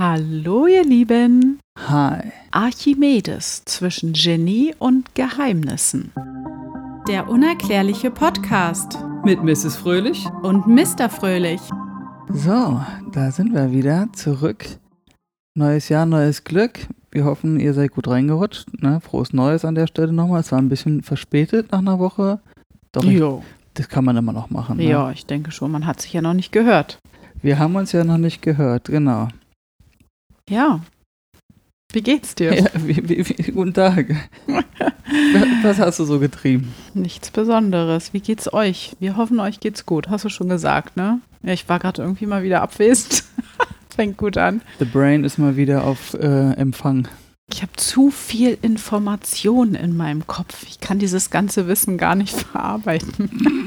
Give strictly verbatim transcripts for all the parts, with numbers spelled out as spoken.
Hallo ihr Lieben. Hi. Archimedes zwischen Genie und Geheimnissen. Der unerklärliche Podcast Mit Misses Fröhlich und Mister Fröhlich. So, da sind wir wieder zurück. Neues Jahr, neues Glück. Wir hoffen, ihr seid gut reingerutscht. Ne? Frohes Neues an der Stelle nochmal. Es war ein bisschen verspätet nach einer Woche. Doch, ich, das kann man immer noch machen. Ne? Ja, ich denke schon. Man hat sich ja noch nicht gehört. Wir haben uns ja noch nicht gehört, genau. Ja. Wie geht's dir? Ja, wie, wie, wie, guten Tag. Was hast du so getrieben? Nichts Besonderes. Wie geht's euch? Wir hoffen, euch geht's gut. Hast du schon gesagt, ne? Ja, ich war gerade irgendwie mal wieder abwesend. Fängt gut an. The Brain ist mal wieder auf äh, Empfang. Ich habe zu viel Information in meinem Kopf. Ich kann dieses ganze Wissen gar nicht verarbeiten.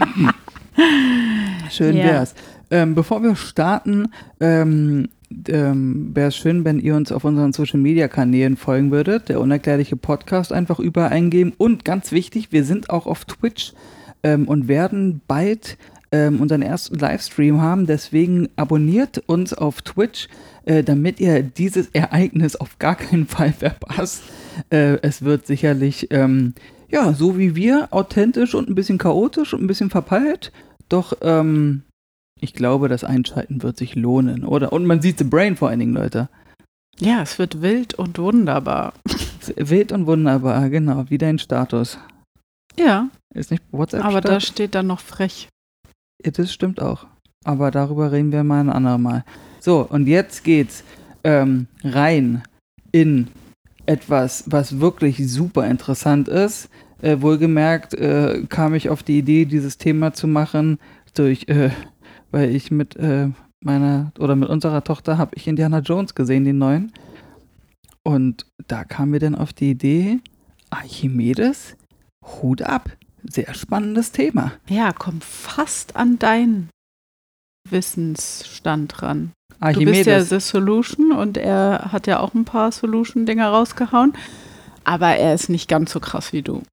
Schön Ja. wär's. Ähm, bevor wir starten, ähm, ähm, wäre es schön, wenn ihr uns auf unseren Social-Media-Kanälen folgen würdet. Der unerklärliche Podcast einfach überall eingeben. Und ganz wichtig, wir sind auch auf Twitch ähm, und werden bald ähm, unseren ersten Livestream haben. Deswegen abonniert uns auf Twitch, äh, damit ihr dieses Ereignis auf gar keinen Fall verpasst. Äh, es wird sicherlich, ähm, ja, so wie wir, authentisch und ein bisschen chaotisch und ein bisschen verpeilt. Doch, ähm, ich glaube, das Einschalten wird sich lohnen, oder? Und man sieht The Brain vor allen Dingen, Leute. Ja, es wird wild und wunderbar. Wild und wunderbar, genau, wie dein Status. Ja, Ist nicht WhatsApp? aber da steht dann noch frech. Ja, das stimmt auch. Aber darüber reden wir mal ein andermal. So, und jetzt geht's ähm, rein in etwas, was wirklich super interessant ist. Äh, wohlgemerkt äh, kam ich auf die Idee, dieses Thema zu machen, durch, äh, weil ich mit äh, meiner oder mit unserer Tochter habe ich Indiana Jones gesehen, den neuen. Und da kam mir dann auf die Idee, Archimedes, Hut ab. Sehr spannendes Thema. Ja, komm fast an deinen Wissensstand ran. Archimedes. Du bist ja The Solution und er hat ja auch ein paar Solution-Dinger rausgehauen. Aber er ist nicht ganz so krass wie du.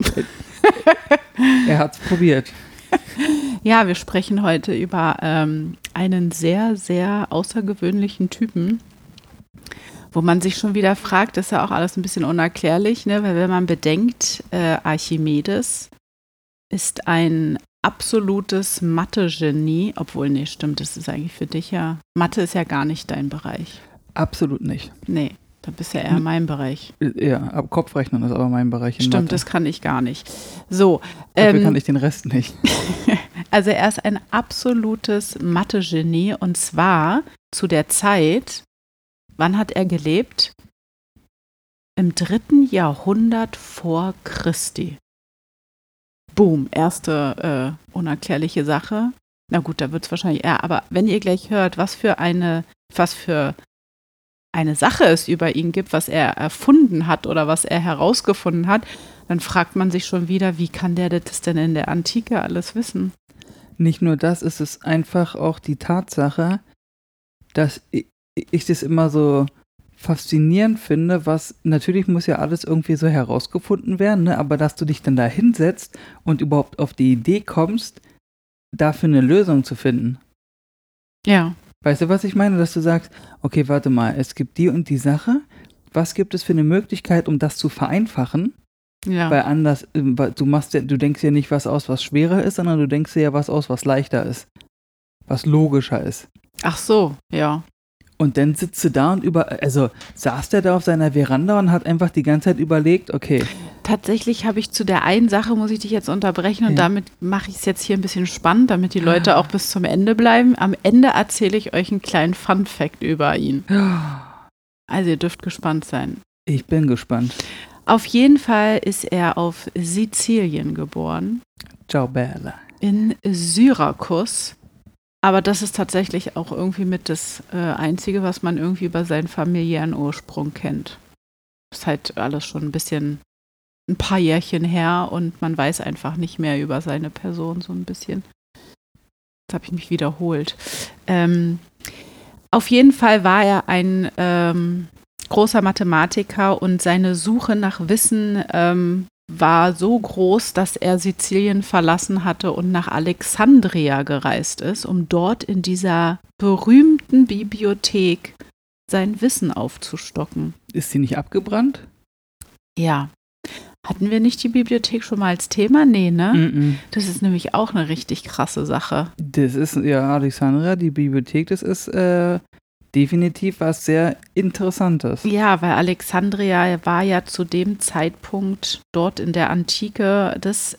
Er hat's probiert. Ja, wir sprechen heute über ähm, einen sehr, sehr außergewöhnlichen Typen, wo man sich schon wieder fragt, ist ja auch alles ein bisschen unerklärlich, ne? Weil wenn man bedenkt, äh, Archimedes ist ein absolutes Mathe-Genie, obwohl, nee, stimmt, das ist eigentlich für dich ja, Mathe ist ja gar nicht dein Bereich. Absolut nicht. Nee, da bist ja eher Hm. mein Bereich. Ja, ab Kopfrechnen ist aber mein Bereich in Stimmt, Mathe. das kann ich gar nicht. So. Dafür ähm, kann ich den Rest nicht. Also er ist ein absolutes Mathe-Genie und zwar zu der Zeit, wann hat er gelebt? Im dritten Jahrhundert vor Christi. Boom, erste äh, unerklärliche Sache. Na gut, da wird es wahrscheinlich eher, aber wenn ihr gleich hört, was für eine, was für eine Sache es über ihn gibt, was er erfunden hat oder was er herausgefunden hat, dann fragt man sich schon wieder, wie kann der das denn in der Antike alles wissen? Nicht nur das, ist es einfach auch die Tatsache, dass ich, ich das immer so faszinierend finde, was, natürlich muss ja alles irgendwie so herausgefunden werden, ne? Aber dass du dich dann da hinsetzt und überhaupt auf die Idee kommst, dafür eine Lösung zu finden. Ja. Weißt du, was ich meine? Dass du sagst, okay, warte mal, es gibt die und die Sache, was gibt es für eine Möglichkeit, um das zu vereinfachen? Ja. Weil anders, du machst ja, du denkst ja nicht was aus, was schwerer ist, sondern du denkst dir ja was aus, was leichter ist. Was logischer ist. Ach so, ja. Und dann sitzt du da und über, also saß der da auf seiner Veranda und hat einfach die ganze Zeit überlegt, okay. Tatsächlich habe ich zu der einen Sache, muss ich dich jetzt unterbrechen und Ja. damit mache ich es jetzt hier ein bisschen spannend, damit die Leute auch bis zum Ende bleiben. Am Ende erzähle ich euch einen kleinen Fun-Fact über ihn. Also ihr dürft gespannt sein. Ich bin gespannt. Auf jeden Fall ist er auf Sizilien geboren, Ciao, Bella. in Syrakus. Aber das ist tatsächlich auch irgendwie mit das äh, Einzige, was man irgendwie über seinen familiären Ursprung kennt. Ist halt alles schon ein bisschen, ein paar Jährchen her und man weiß einfach nicht mehr über seine Person so ein bisschen. Jetzt habe ich mich wiederholt. Ähm, auf jeden Fall war er ein ähm, großer Mathematiker und seine Suche nach Wissen ähm, war so groß, dass er Sizilien verlassen hatte und nach Alexandria gereist ist, um dort in dieser berühmten Bibliothek sein Wissen aufzustocken. Ist sie nicht abgebrannt? Ja. Hatten wir nicht die Bibliothek schon mal als Thema? Nee, ne? Mm-mm. Das ist nämlich auch eine richtig krasse Sache. Das ist, ja, Alexandria, die Bibliothek, das ist äh, definitiv was sehr Interessantes. Ja, weil Alexandria war ja zu dem Zeitpunkt dort in der Antike das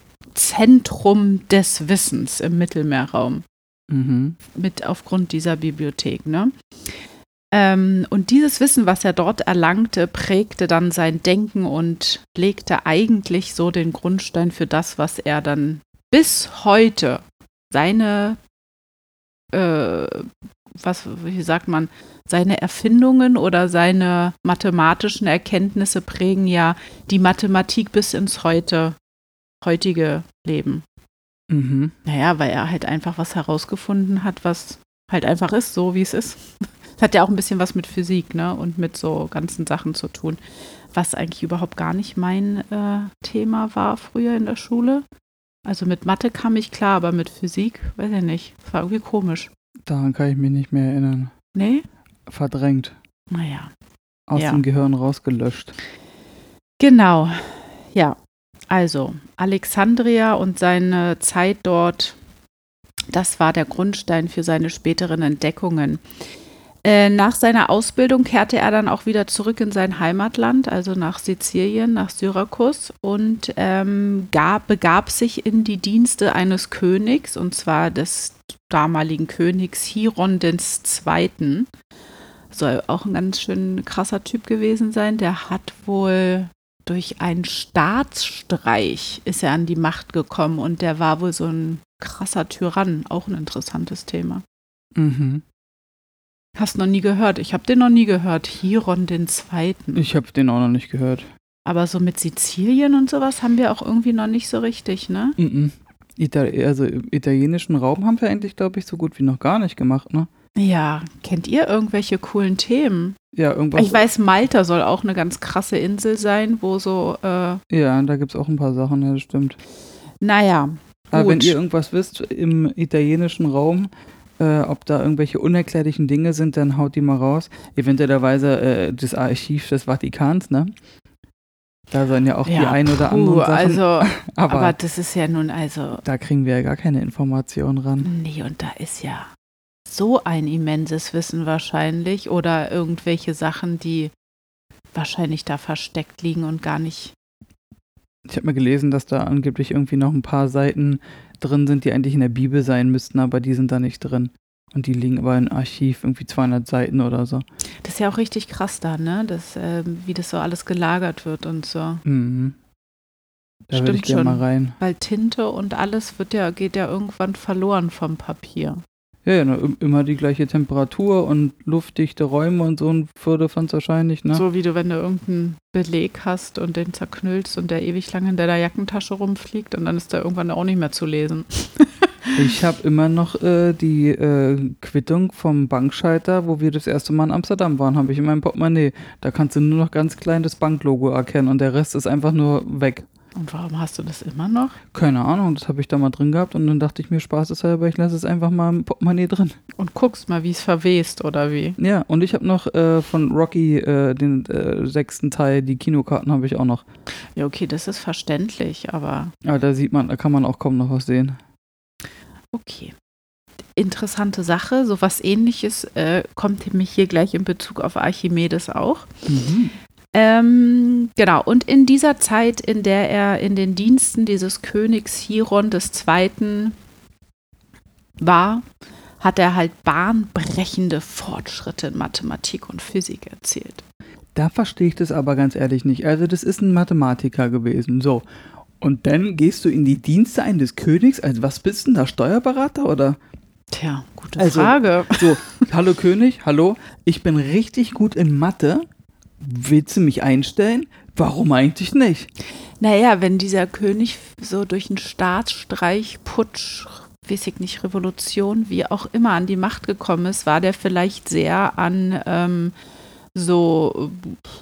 Zentrum des Wissens im Mittelmeerraum. Mhm. Mit aufgrund dieser Bibliothek, ne? Ähm, und dieses Wissen, was er dort erlangte, prägte dann sein Denken und legte eigentlich so den Grundstein für das, was er dann bis heute seine, äh, was, wie sagt man, seine Erfindungen oder seine mathematischen Erkenntnisse prägen ja die Mathematik bis ins heute, heutige Leben. Mhm. Naja, weil er halt einfach was herausgefunden hat, was halt einfach ist, so wie es ist. Das hat ja auch ein bisschen was mit Physik, ne, und mit so ganzen Sachen zu tun, was eigentlich überhaupt gar nicht mein äh, Thema war früher in der Schule. Also mit Mathe kam ich klar, aber mit Physik, weiß ich nicht, das war irgendwie komisch. Daran kann ich mich nicht mehr erinnern. Nee? Verdrängt. Naja. Aus Ja. dem Gehirn rausgelöscht. Genau, ja. Also, Alexandria und seine Zeit dort, das war der Grundstein für seine späteren Entdeckungen. Äh, nach seiner Ausbildung kehrte er dann auch wieder zurück in sein Heimatland, also nach Sizilien, nach Syrakus und ähm, gab, begab sich in die Dienste eines Königs, und zwar des damaligen Königs Chiron der Zweite. Soll auch ein ganz schön krasser Typ gewesen sein. Der hat wohl durch einen Staatsstreich ist er an die Macht gekommen und der war wohl so ein krasser Tyrann. Auch ein interessantes Thema. Mhm. Hast noch nie gehört? Ich habe den noch nie gehört. Chiron den Zweiten. Ich habe den auch noch nicht gehört. Aber so mit Sizilien und sowas haben wir auch irgendwie noch nicht so richtig, ne? Mhm. Ita- also im italienischen Raum haben wir eigentlich, glaube ich, so gut wie noch gar nicht gemacht, ne? Ja, kennt ihr irgendwelche coolen Themen? Ja, irgendwas. Ich weiß, Malta soll auch eine ganz krasse Insel sein, wo so, äh, Ja, da gibt es auch ein paar Sachen, ja, das stimmt. naja, Aber wenn gut. ihr irgendwas wisst im italienischen Raum, äh, ob da irgendwelche unerklärlichen Dinge sind, dann haut die mal raus. Eventuellerweise äh, das Archiv des Vatikans, ne? Da sollen ja auch die ein oder puh, anderen Sachen. Also, aber, aber das ist ja nun, also, da kriegen wir ja gar keine Informationen ran. nee, und da ist ja so ein immenses Wissen wahrscheinlich oder irgendwelche Sachen, die wahrscheinlich da versteckt liegen und gar nicht. Ich habe mal gelesen, dass da angeblich irgendwie noch ein paar Seiten drin sind, die eigentlich in der Bibel sein müssten, aber die sind da nicht drin. Und die liegen aber im Archiv, irgendwie zweihundert Seiten oder so. Das ist ja auch richtig krass da, ne? Das, äh, wie das so alles gelagert wird und so. Mhm. Da würde ich Stimmt gerne schon. mal rein. Weil Tinte und alles wird ja, geht ja irgendwann verloren vom Papier. Ja, ja, ne, immer die gleiche Temperatur und luftdichte Räume und so ein Firlefanz wahrscheinlich, ne? So wie du, wenn du irgendeinen Beleg hast und den zerknüllst und der ewig lang in deiner Jackentasche rumfliegt und dann ist der irgendwann auch nicht mehr zu lesen. Ich habe immer noch äh, die äh, Quittung vom Bankschalter, wo wir das erste Mal in Amsterdam waren, habe ich in meinem Portemonnaie. Da kannst du nur noch ganz klein das Banklogo erkennen und der Rest ist einfach nur weg. Und warum hast du das immer noch? Keine Ahnung, das habe ich da mal drin gehabt und dann dachte ich mir, spaßeshalber, ich lasse es einfach mal im Portemonnaie drin. Und guckst mal, wie es verwest oder wie? Ja, und ich habe noch äh, von Rocky äh, den äh, sechsten Teil, die Kinokarten habe ich auch noch. Ja, okay, das ist verständlich, aber Aber da sieht man, da kann man auch kaum noch was sehen. okay. Interessante Sache, so was Ähnliches äh, kommt nämlich hier gleich in Bezug auf Archimedes auch. Mhm. Ähm, genau, und in dieser Zeit, in der er in den Diensten dieses Königs Chiron des Zweiten war, hat er halt bahnbrechende Fortschritte in Mathematik und Physik erzielt. Da verstehe ich das aber ganz ehrlich nicht. Also das ist ein Mathematiker gewesen, so. Und dann gehst du in die Dienste eines Königs, also was bist du denn da, Steuerberater oder? Tja, gute Also, Frage. So, hallo König, hallo, ich bin richtig gut in Mathe. Willst du mich einstellen? Warum eigentlich nicht? Naja, wenn dieser König so durch einen Staatsstreich, Putsch, weiß ich nicht, Revolution, wie auch immer an die Macht gekommen ist, war der vielleicht sehr an ähm, so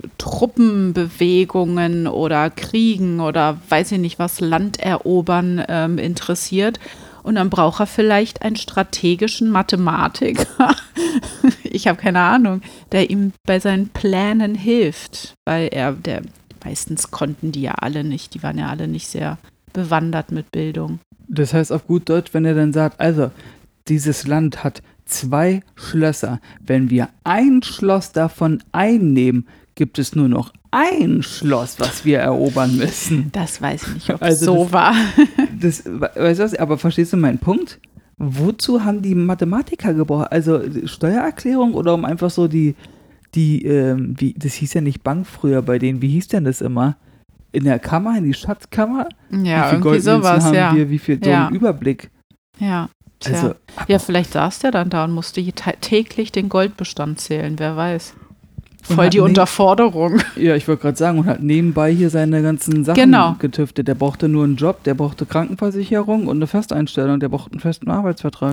Truppenbewegungen oder Kriegen oder weiß ich nicht was, Landerobern ähm, interessiert. Und dann braucht er vielleicht einen strategischen Mathematiker. ich habe keine Ahnung, der ihm bei seinen Plänen hilft, weil er, der meistens konnten die ja alle nicht, die waren ja alle nicht sehr bewandert mit Bildung. Das heißt auf gut Deutsch, wenn er dann sagt, also dieses Land hat zwei Schlösser, wenn wir ein Schloss davon einnehmen, gibt es nur noch ein Schloss, was wir erobern müssen. Das weiß ich nicht, ob also es so das, war. Das, weißt du was, aber verstehst du meinen Punkt? Wozu haben die Mathematiker gebraucht? Also Steuererklärung oder um einfach so die, die, ähm, wie, das hieß ja nicht Bank früher bei denen, wie hieß denn das immer? In der Kammer, in die Schatzkammer? Ja, wie irgendwie sowas, haben ja. wir, wie viel, so ja. einen Überblick? Ja, tja. Also, ja, vielleicht saß der dann da und musste täglich den Goldbestand zählen, wer weiß. Voll die Unterforderung. Ja, ich wollte gerade sagen, und hat nebenbei hier seine ganzen Sachen genau. getüftet. Der brauchte nur einen Job, der brauchte Krankenversicherung und eine Festeinstellung, der brauchte einen festen Arbeitsvertrag.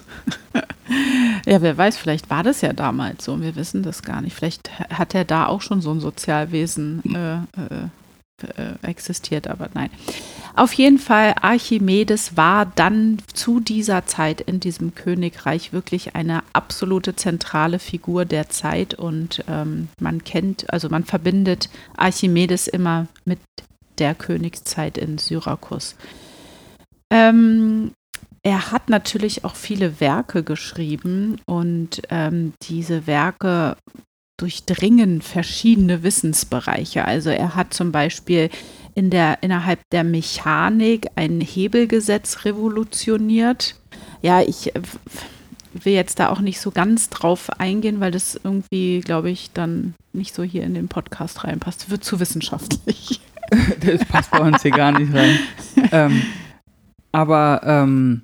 Ja, wer weiß, vielleicht war das ja damals so und wir wissen das gar nicht. Vielleicht hat er da auch schon so ein Sozialwesen äh, äh, äh, existiert, aber nein. Auf jeden Fall, Archimedes war dann zu dieser Zeit in diesem Königreich wirklich eine absolute zentrale Figur der Zeit und ähm, man kennt, also man verbindet Archimedes immer mit der Königszeit in Syrakus. Ähm, er hat natürlich auch viele Werke geschrieben und ähm, diese Werke durchdringen verschiedene Wissensbereiche. Also er hat zum Beispiel in der, innerhalb der Mechanik ein Hebelgesetz revolutioniert. Ja, ich will jetzt da auch nicht so ganz drauf eingehen, weil das irgendwie, glaube ich, dann nicht so hier in den Podcast reinpasst. Das wird zu wissenschaftlich. Das passt bei uns hier gar nicht rein. ähm, aber ähm,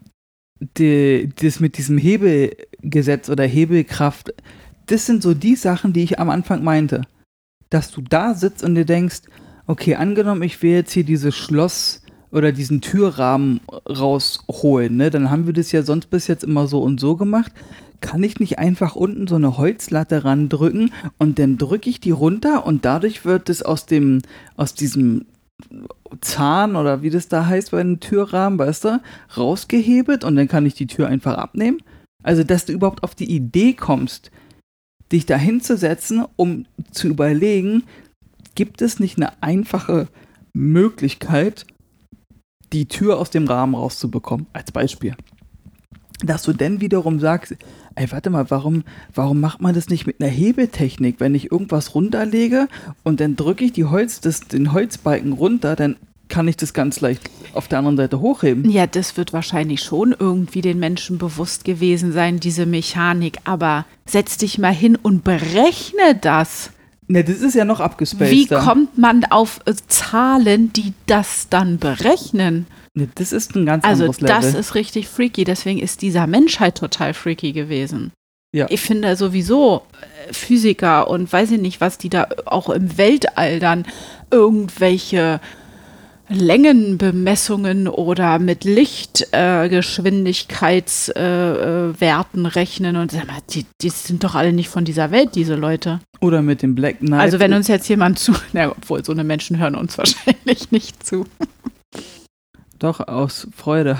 die, das mit diesem Hebelgesetz oder Hebelkraft, das sind so die Sachen, die ich am Anfang meinte. Dass du da sitzt und dir denkst, okay, angenommen, ich will jetzt hier dieses Schloss oder diesen Türrahmen rausholen, ne? Dann haben wir das ja sonst bis jetzt immer so und so gemacht. Kann ich nicht einfach unten so eine Holzlatte randrücken und dann drücke ich die runter und dadurch wird es aus dem, aus diesem Zahn oder wie das da heißt bei einem Türrahmen, weißt du, rausgehebelt und dann kann ich die Tür einfach abnehmen? Also, dass du überhaupt auf die Idee kommst, dich da hinzusetzen, um zu überlegen, gibt es nicht eine einfache Möglichkeit, die Tür aus dem Rahmen rauszubekommen, als Beispiel. Dass du dann wiederum sagst, ey, warte mal, warum, warum macht man das nicht mit einer Hebeltechnik? Wenn ich irgendwas runterlege und dann drücke ich die Holz, das, den Holzbalken runter, dann kann ich das ganz leicht auf der anderen Seite hochheben. Ja, das wird wahrscheinlich schon irgendwie den Menschen bewusst gewesen sein, diese Mechanik. Aber setz dich mal hin und berechne das. Ne, das ist ja noch abgespaced. Wie kommt man auf äh, Zahlen, die das dann berechnen? Ne, das ist ein ganz also anderes Level. Also das ist richtig freaky. Deswegen ist dieser Mensch halt total freaky gewesen. Ja. Ich finde sowieso äh, Physiker und weiß ich nicht, was die da auch im Weltall dann irgendwelche Längenbemessungen oder mit Lichtgeschwindigkeitswerten äh, äh, rechnen und sag mal, die, die sind doch alle nicht von dieser Welt, diese Leute. Oder mit dem Black Knight. Also wenn uns jetzt jemand zu, na, obwohl so eine Menschen hören uns wahrscheinlich nicht zu. Doch, aus Freude.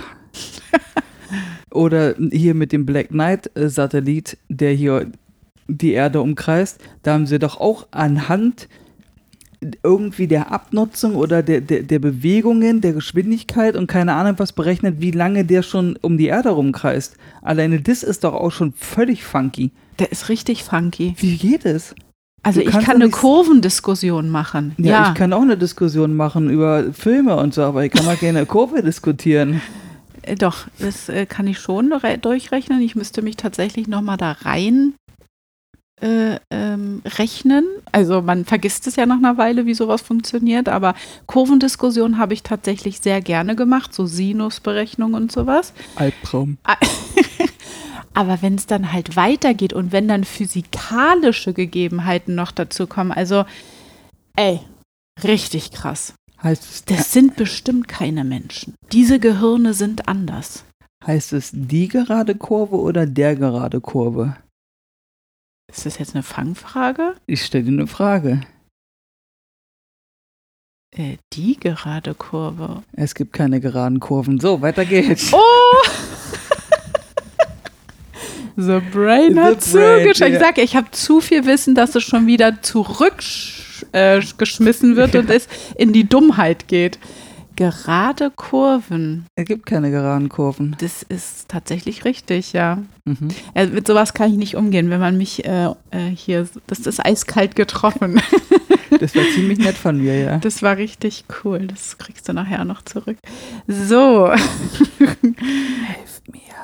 Oder hier mit dem Black Knight-Satellit, der hier die Erde umkreist, da haben sie doch auch anhand irgendwie der Abnutzung oder der, der, der Bewegungen, der Geschwindigkeit und keine Ahnung was berechnet, wie lange der schon um die Erde rumkreist. Alleine das ist doch auch schon völlig funky. Der ist richtig funky. Wie geht es? Also Du ich kannst kann doch eine nicht- Kurvendiskussion machen. Ja, Ja, ich kann auch eine Diskussion machen über Filme und so, aber ich kann mal gerne Kurve diskutieren. Äh, doch, das äh, kann ich schon re- durchrechnen. Ich müsste mich tatsächlich nochmal da rein äh, ähm, rechnen. Also man vergisst es ja nach einer Weile, wie sowas funktioniert, aber Kurvendiskussion habe ich tatsächlich sehr gerne gemacht, so Sinusberechnung und sowas. Albtraum. Aber wenn es dann halt weitergeht und wenn dann physikalische Gegebenheiten noch dazu kommen, also ey, richtig krass. Heißt es, Das sind bestimmt keine Menschen. Diese Gehirne sind anders. heißt es die gerade Kurve oder der gerade Kurve? Ist das jetzt eine Fangfrage? Ich stelle dir eine Frage. Äh, die gerade Kurve. Es gibt keine geraden Kurven. So, weiter geht's. Oh! The Brain The hat Brain, zugeschaut. Ich ja. sage, ich habe zu viel Wissen, dass es schon wieder zurückgeschmissen wird und es in die Dummheit geht. Gerade Kurven. Es gibt keine geraden Kurven. Das ist tatsächlich richtig, ja. Mhm. Äh, mit sowas kann ich nicht umgehen, wenn man mich äh, äh, hier, das ist eiskalt getroffen. Das war ziemlich nett von mir, ja. Das war richtig cool. Das kriegst du nachher noch zurück. So. Helft mir.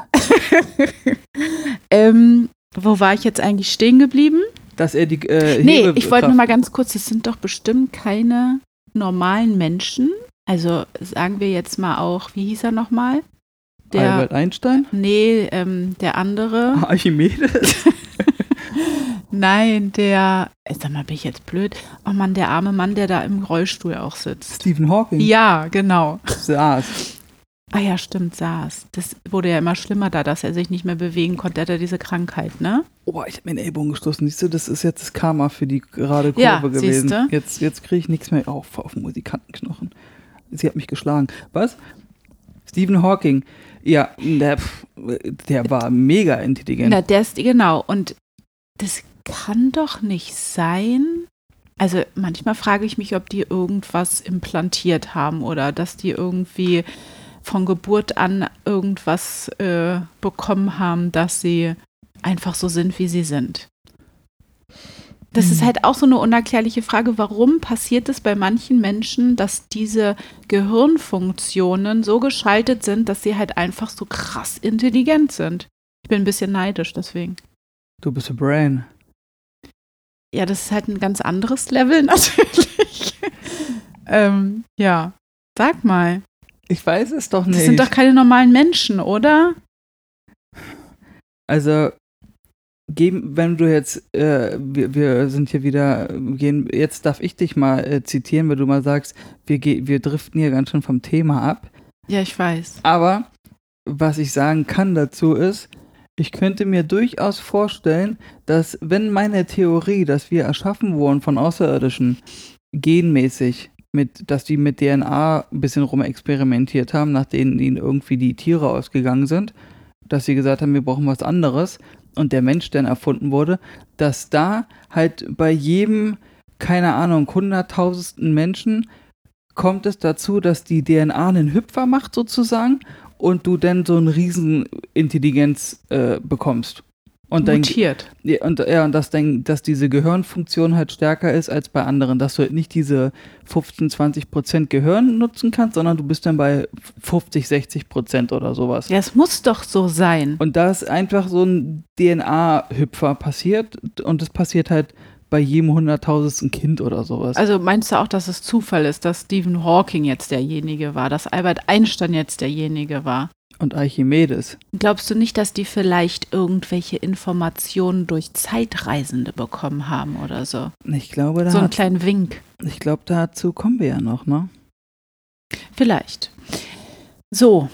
ähm, wo war ich jetzt eigentlich stehen geblieben? Dass er die äh, Nee, Hebe- ich wollte Kraft- nur mal ganz kurz, das sind doch bestimmt keine normalen Menschen. Also sagen wir jetzt mal auch, wie hieß er nochmal? Der, Albert Einstein? nee, ähm, der andere. Archimedes? Nein, der, äh, sag mal, bin ich jetzt blöd? Oh Mann, der arme Mann, der da im Rollstuhl auch sitzt. Stephen Hawking? Ja, genau. Saß. Ah ja, stimmt, saß. Das wurde ja immer schlimmer da, dass er sich nicht mehr bewegen konnte. Er hatte diese Krankheit, ne? Oh, ich habe mir den Ellbogen gestoßen. Siehst du, das ist jetzt das Karma für die gerade Kurve Ja, gewesen. siehste. Jetzt, jetzt kriege ich nichts mehr auf, auf den Musikantenknochen. Sie hat mich geschlagen. Was? Stephen Hawking. Ja, der, der war mega intelligent. Na, der ist, genau. Und das kann doch nicht sein. Also manchmal frage ich mich, ob die irgendwas implantiert haben oder dass die irgendwie von Geburt an irgendwas äh, bekommen haben, dass sie einfach so sind, wie sie sind. Das Hm. ist halt auch so eine unerklärliche Frage. Warum passiert es bei manchen Menschen, dass diese Gehirnfunktionen so geschaltet sind, dass sie halt einfach so krass intelligent sind? Ich bin ein bisschen neidisch deswegen. Du bist a Brain. Ja, das ist halt ein ganz anderes Level natürlich. ähm, ja, sag mal. Ich weiß es doch nicht. Das sind doch keine normalen Menschen, oder? Also, geben, wenn du jetzt, äh, wir, wir sind hier wieder, gehen, jetzt darf ich dich mal äh, zitieren, wenn du mal sagst, wir, ge- wir driften hier ganz schön vom Thema ab. Ja, ich weiß. Aber was ich sagen kann dazu ist, ich könnte mir durchaus vorstellen, dass wenn meine Theorie, dass wir erschaffen wurden von Außerirdischen, genmäßig, mit, dass die mit D N A ein bisschen rumexperimentiert haben, nachdem ihnen irgendwie die Tiere ausgegangen sind, dass sie gesagt haben, wir brauchen was anderes und der Mensch dann erfunden wurde, dass da halt bei jedem, keine Ahnung, hunderttausendsten Menschen kommt es dazu, dass die D N A einen Hüpfer macht sozusagen und du dann so eine Riesenintelligenz äh, bekommst. Und dann, Mutiert. ja, und, ja, und dass, dann, dass diese Gehirnfunktion halt stärker ist als bei anderen, dass du halt nicht diese fünfzehn, zwanzig Prozent Gehirn nutzen kannst, sondern du bist dann bei fünfzig, sechzig Prozent oder sowas. Ja, es muss doch so sein. Und da ist einfach so ein D N A-Hüpfer passiert und das passiert halt bei jedem hunderttausendsten Kind oder sowas. Also meinst du auch, dass es Zufall ist, dass Stephen Hawking jetzt derjenige war, dass Albert Einstein jetzt derjenige war? Und Archimedes. Glaubst du nicht, dass die vielleicht irgendwelche Informationen durch Zeitreisende bekommen haben oder so? Ich glaube, da So einen hat, kleinen Wink. ich glaube, dazu kommen wir ja noch, ne? Vielleicht. So.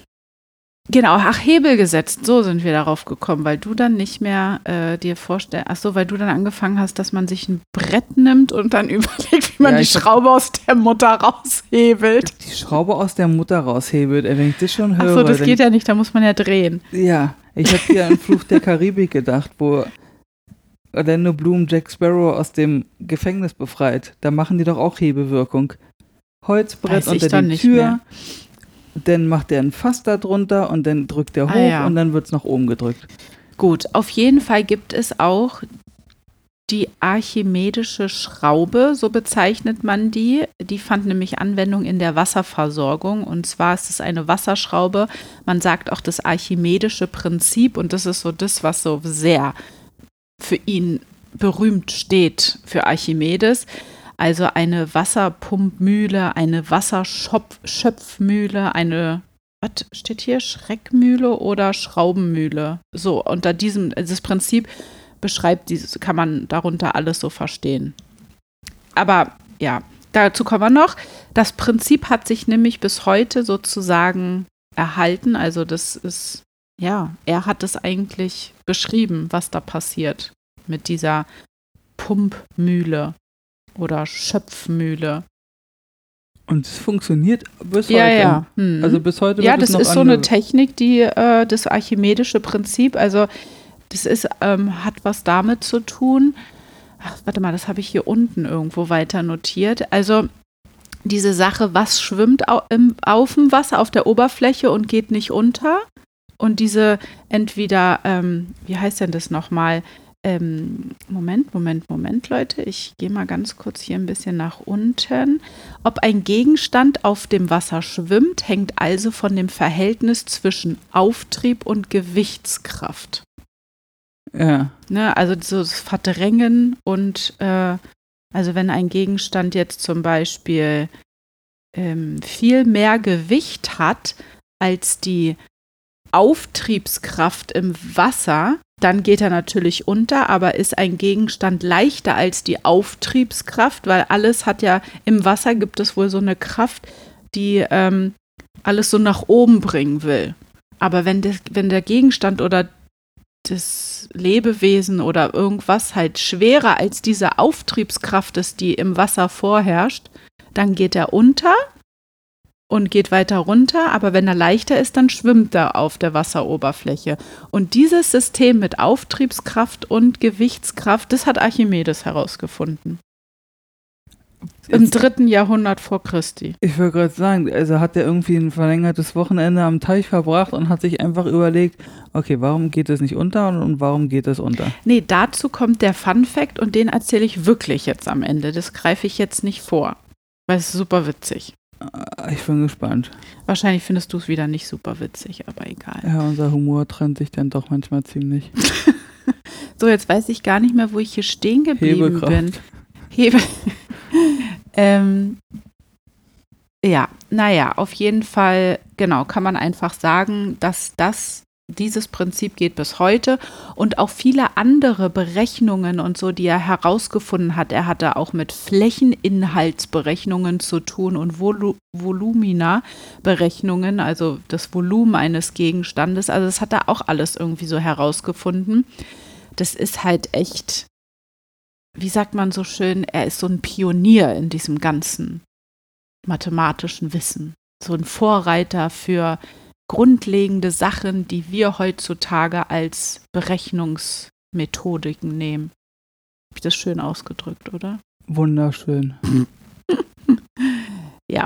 Genau, ach, Hebel gesetzt, so sind wir darauf gekommen, weil du dann nicht mehr äh, dir vorstellst, ach so, weil du dann angefangen hast, dass man sich ein Brett nimmt und dann überlegt, wie man Ja, die ich hab- Schraube aus der Mutter raushebelt. Die Schraube aus der Mutter raushebelt, ey, wenn ich das schon höre. Ach so, das dann, geht ja nicht, da muss man ja drehen. Ja, ich habe hier an Fluch der Karibik gedacht, wo Orlando Bloom Jack Sparrow aus dem Gefängnis befreit. Da machen die doch auch Hebewirkung. Holzbrett Weiß ich unter dann die nicht Tür, mehr. dann macht er ein Fass da drunter und dann drückt er hoch Ah, ja. und dann wird es nach oben gedrückt. Gut, auf jeden Fall gibt es auch die archimedische Schraube, so bezeichnet man die. Die fand nämlich Anwendung in der Wasserversorgung und zwar ist es eine Wasserschraube. Man sagt auch das archimedische Prinzip und das ist so das, was so sehr für ihn berühmt steht, für Archimedes. Also eine Wasserpumpmühle, eine Wasserschöpfmühle, eine, was steht hier, Schreckmühle oder Schraubenmühle. So, unter diesem, das Prinzip beschreibt dieses, kann man darunter alles so verstehen. Aber ja, dazu kommen wir noch. Das Prinzip hat sich nämlich bis heute sozusagen erhalten. Also das ist, ja, er hat es eigentlich beschrieben, was da passiert mit dieser Pumpmühle oder Schöpfmühle. Und es funktioniert bis Ja, heute. ja. Hm. Also bis heute Ja, wird es das noch ist so eine ange- Technik, die äh, das archimedische Prinzip, also Das ist, ähm, hat was damit zu tun. Ach, warte mal, das habe ich hier unten irgendwo weiter notiert. Also diese Sache, was schwimmt au- im, auf dem Wasser, auf der Oberfläche und geht nicht unter. Und diese entweder, ähm, wie heißt denn das nochmal? Ähm, Moment, Moment, Moment, Leute. Ich gehe mal ganz kurz hier ein bisschen nach unten. Ob ein Gegenstand auf dem Wasser schwimmt, hängt also von dem Verhältnis zwischen Auftrieb und Gewichtskraft. Ja. Ne, also so das Verdrängen und äh, also wenn ein Gegenstand jetzt zum Beispiel ähm, viel mehr Gewicht hat als die Auftriebskraft im Wasser, dann geht er natürlich unter, aber ist ein Gegenstand leichter als die Auftriebskraft, weil alles hat ja, im Wasser gibt es wohl so eine Kraft, die ähm, alles so nach oben bringen will. Aber wenn, das, wenn der Gegenstand oder das Lebewesen oder irgendwas halt schwerer als diese Auftriebskraft ist, die im Wasser vorherrscht, dann geht er unter und geht weiter runter, aber wenn er leichter ist, dann schwimmt er auf der Wasseroberfläche. Und dieses System mit Auftriebskraft und Gewichtskraft, das hat Archimedes herausgefunden. Im dritten Jahrhundert vor Christi. Ich wollte gerade sagen, also hat er irgendwie ein verlängertes Wochenende am Teich verbracht und hat sich einfach überlegt, okay, warum geht es nicht unter und, und warum geht es unter? Nee, dazu kommt der Fun-Fact und den erzähle ich wirklich jetzt am Ende. Das greife ich jetzt nicht vor, weil es ist super witzig. Ich bin gespannt. Wahrscheinlich findest du es wieder nicht super witzig, aber egal. Ja, unser Humor trennt sich dann doch manchmal ziemlich. So, jetzt weiß ich gar nicht mehr, wo ich hier stehen geblieben Hebelkraft. bin. Hebe. ähm, ja, naja, auf jeden Fall, genau, kann man einfach sagen, dass das, dieses Prinzip geht bis heute und auch viele andere Berechnungen und so, die er herausgefunden hat. Er hatte auch mit Flächeninhaltsberechnungen zu tun und Volu- Volumina-Berechnungen, also das Volumen eines Gegenstandes. Also das hat er auch alles irgendwie so herausgefunden. Das ist halt echt, wie sagt man so schön, er ist so ein Pionier in diesem ganzen mathematischen Wissen. So ein Vorreiter für grundlegende Sachen, die wir heutzutage als Berechnungsmethodiken nehmen. Habe ich das schön ausgedrückt, oder? Wunderschön. Ja.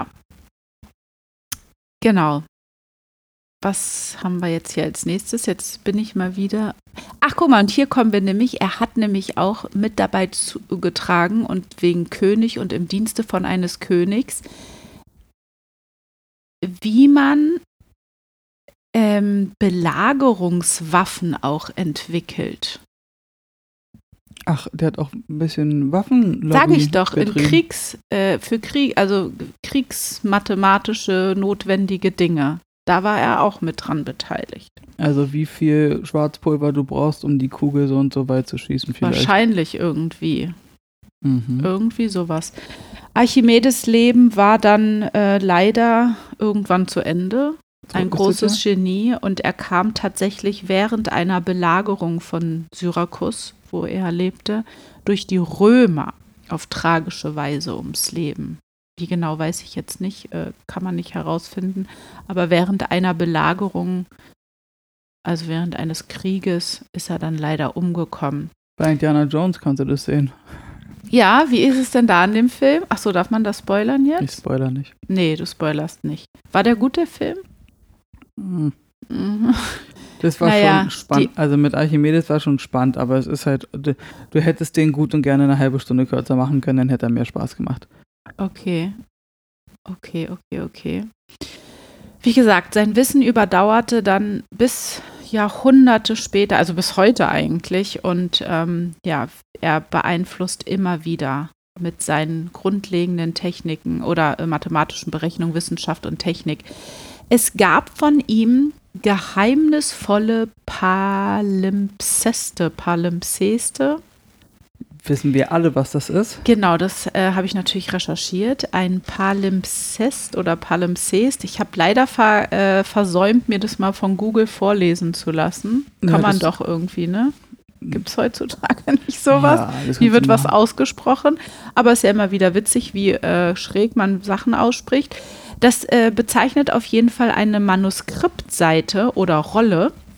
Genau. Was haben wir jetzt hier als nächstes? Jetzt bin ich mal wieder. Ach, guck mal, und hier kommen wir nämlich. Er hat nämlich auch mit dabei zugetragen und wegen König und im Dienste von eines Königs, wie man ähm, Belagerungswaffen auch entwickelt. Ach, der hat auch ein bisschen Waffen. Sag ich doch, in betrieben. Kriegs, äh, für Krieg, also kriegsmathematische notwendige Dinge. Da war er auch mit dran beteiligt. Also wie viel Schwarzpulver du brauchst, um die Kugel so und so weit zu schießen vielleicht. Wahrscheinlich irgendwie. Mhm. Irgendwie sowas. Archimedes Leben war dann äh, leider irgendwann zu Ende. So Ein ist großes es ja. Genie und er kam tatsächlich während einer Belagerung von Syrakus, wo er lebte, durch die Römer auf tragische Weise ums Leben. Wie genau weiß ich jetzt nicht, äh, kann man nicht herausfinden. Aber während einer Belagerung, also während eines Krieges, ist er dann leider umgekommen. Bei Indiana Jones kannst du das sehen. Ja, wie ist es denn da in dem Film? Ach so, darf man das spoilern jetzt? Ich spoiler nicht. Nee, du spoilerst nicht. War der gut, der Film? Mhm. Mhm. Das war Naja, schon spannend. Also mit Archimedes war schon spannend, aber es ist halt, du, du hättest den gut und gerne eine halbe Stunde kürzer machen können, dann hätte er mehr Spaß gemacht. Okay. Okay, okay, okay. Wie gesagt, sein Wissen überdauerte dann bis Jahrhunderte später, also bis heute eigentlich. Und ähm, ja, er beeinflusst immer wieder mit seinen grundlegenden Techniken oder äh, mathematischen Berechnungen, Wissenschaft und Technik. Es gab von ihm geheimnisvolle Palimpseste, Palimpseste. Wissen wir alle, was das ist? Genau, das äh, habe ich natürlich recherchiert. Ein Palimpsest oder Palimpsest. Ich habe leider ver, äh, versäumt, mir das mal von Google vorlesen zu lassen. Kann Ja, man das- doch irgendwie, ne? Gibt es heutzutage nicht sowas? Ja, das Wie kannst wird du was machen. ausgesprochen? Aber es ist ja immer wieder witzig, wie äh, schräg man Sachen ausspricht. Das äh, bezeichnet auf jeden Fall eine Manuskriptseite oder Rolle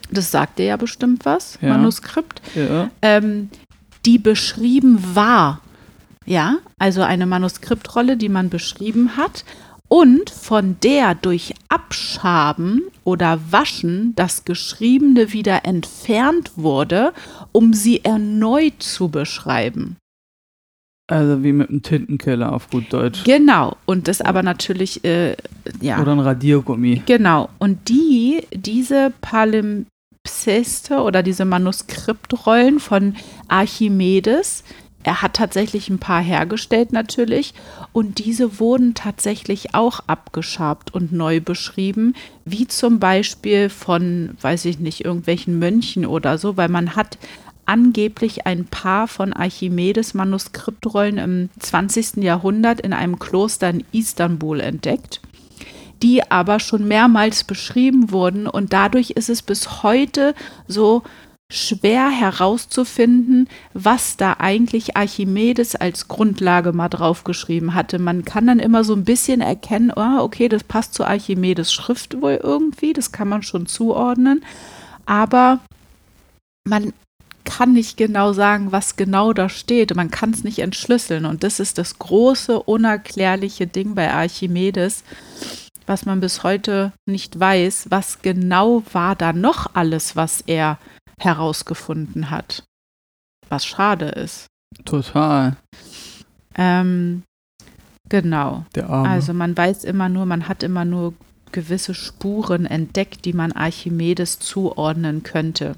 das sagt dir ja bestimmt was, Ja. Manuskript, Ja. ähm, die beschrieben war. Ja, also eine Manuskriptrolle, die man beschrieben hat und von der durch Abschaben oder Waschen das Geschriebene wieder entfernt wurde, um sie erneut zu beschreiben. Also wie mit einem Tintenkiller auf gut Deutsch. Genau, und das aber natürlich, äh, ja. Oder ein Radiergummi. Genau, und die, diese Palimpseste oder diese Manuskriptrollen von Archimedes, er hat tatsächlich ein paar hergestellt natürlich und diese wurden tatsächlich auch abgeschabt und neu beschrieben, wie zum Beispiel von, weiß ich nicht, irgendwelchen Mönchen oder so, weil man hat angeblich ein paar von Archimedes Manuskriptrollen im zwanzigsten Jahrhundert in einem Kloster in Istanbul entdeckt, die aber schon mehrmals beschrieben wurden und dadurch ist es bis heute so schwer herauszufinden, was da eigentlich Archimedes als Grundlage mal draufgeschrieben hatte. Man kann dann immer so ein bisschen erkennen, oh, okay, das passt zu Archimedes Schrift wohl irgendwie, das kann man schon zuordnen, aber man kann nicht genau sagen, was genau da steht. Man kann es nicht entschlüsseln und das ist das große, unerklärliche Ding bei Archimedes, was man bis heute nicht weiß, was genau war da noch alles, was er herausgefunden hat. Was schade ist. Total. Ähm, genau. Der Arme. Also man weiß immer nur, man hat immer nur gewisse Spuren entdeckt, die man Archimedes zuordnen könnte.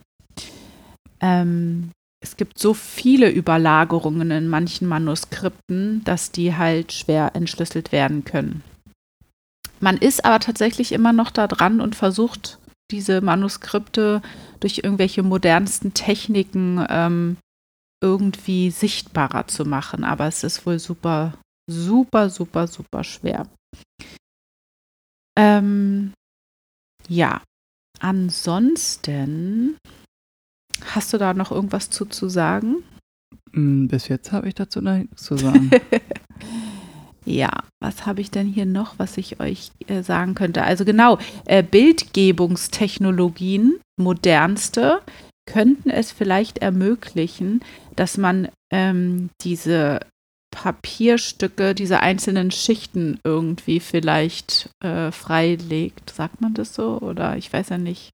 Ähm, es gibt so viele Überlagerungen in manchen Manuskripten, dass die halt schwer entschlüsselt werden können. Man ist aber tatsächlich immer noch da dran und versucht, diese Manuskripte durch irgendwelche modernsten Techniken ähm, irgendwie sichtbarer zu machen. Aber es ist wohl super, super, super, super schwer. Ähm, ja, ansonsten, hast du da noch irgendwas zu, zu sagen? Bis jetzt habe ich dazu nichts zu sagen. Ja, was habe ich denn hier noch, was ich euch äh, sagen könnte? Also genau, äh, Bildgebungstechnologien, modernste, könnten es vielleicht ermöglichen, dass man ähm, diese Papierstücke, diese einzelnen Schichten irgendwie vielleicht äh, freilegt. Sagt man das so? Oder ich weiß ja nicht.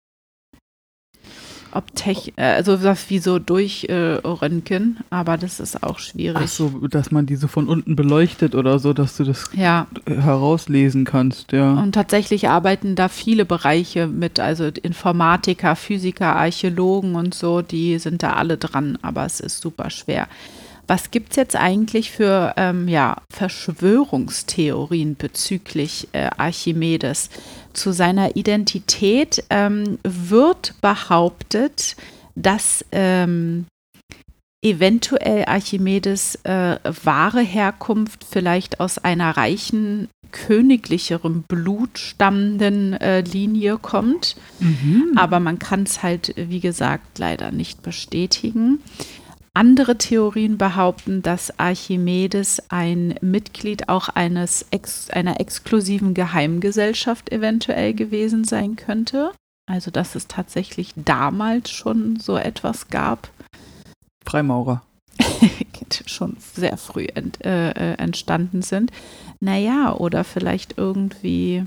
Ob Tech, also was wie so durchröntgen, äh, aber das ist auch schwierig. Ach so, dass man diese von unten beleuchtet oder so, dass du das ja. herauslesen kannst, ja. Und tatsächlich arbeiten da viele Bereiche mit, also Informatiker, Physiker, Archäologen und so, die sind da alle dran, aber es ist super schwer. Was gibt es jetzt eigentlich für ähm, ja, Verschwörungstheorien bezüglich äh, Archimedes? Zu seiner Identität ähm, wird behauptet, dass ähm, eventuell Archimedes äh, wahre Herkunft vielleicht aus einer reichen, königlicherem Blut stammenden äh, Linie kommt. Mhm. Aber man kann es halt, wie gesagt, leider nicht bestätigen. Andere Theorien behaupten, dass Archimedes ein Mitglied auch eines ex, einer exklusiven Geheimgesellschaft eventuell gewesen sein könnte. Also dass es tatsächlich damals schon so etwas gab. Freimaurer. Schon sehr früh ent, äh, entstanden sind. Naja, oder vielleicht irgendwie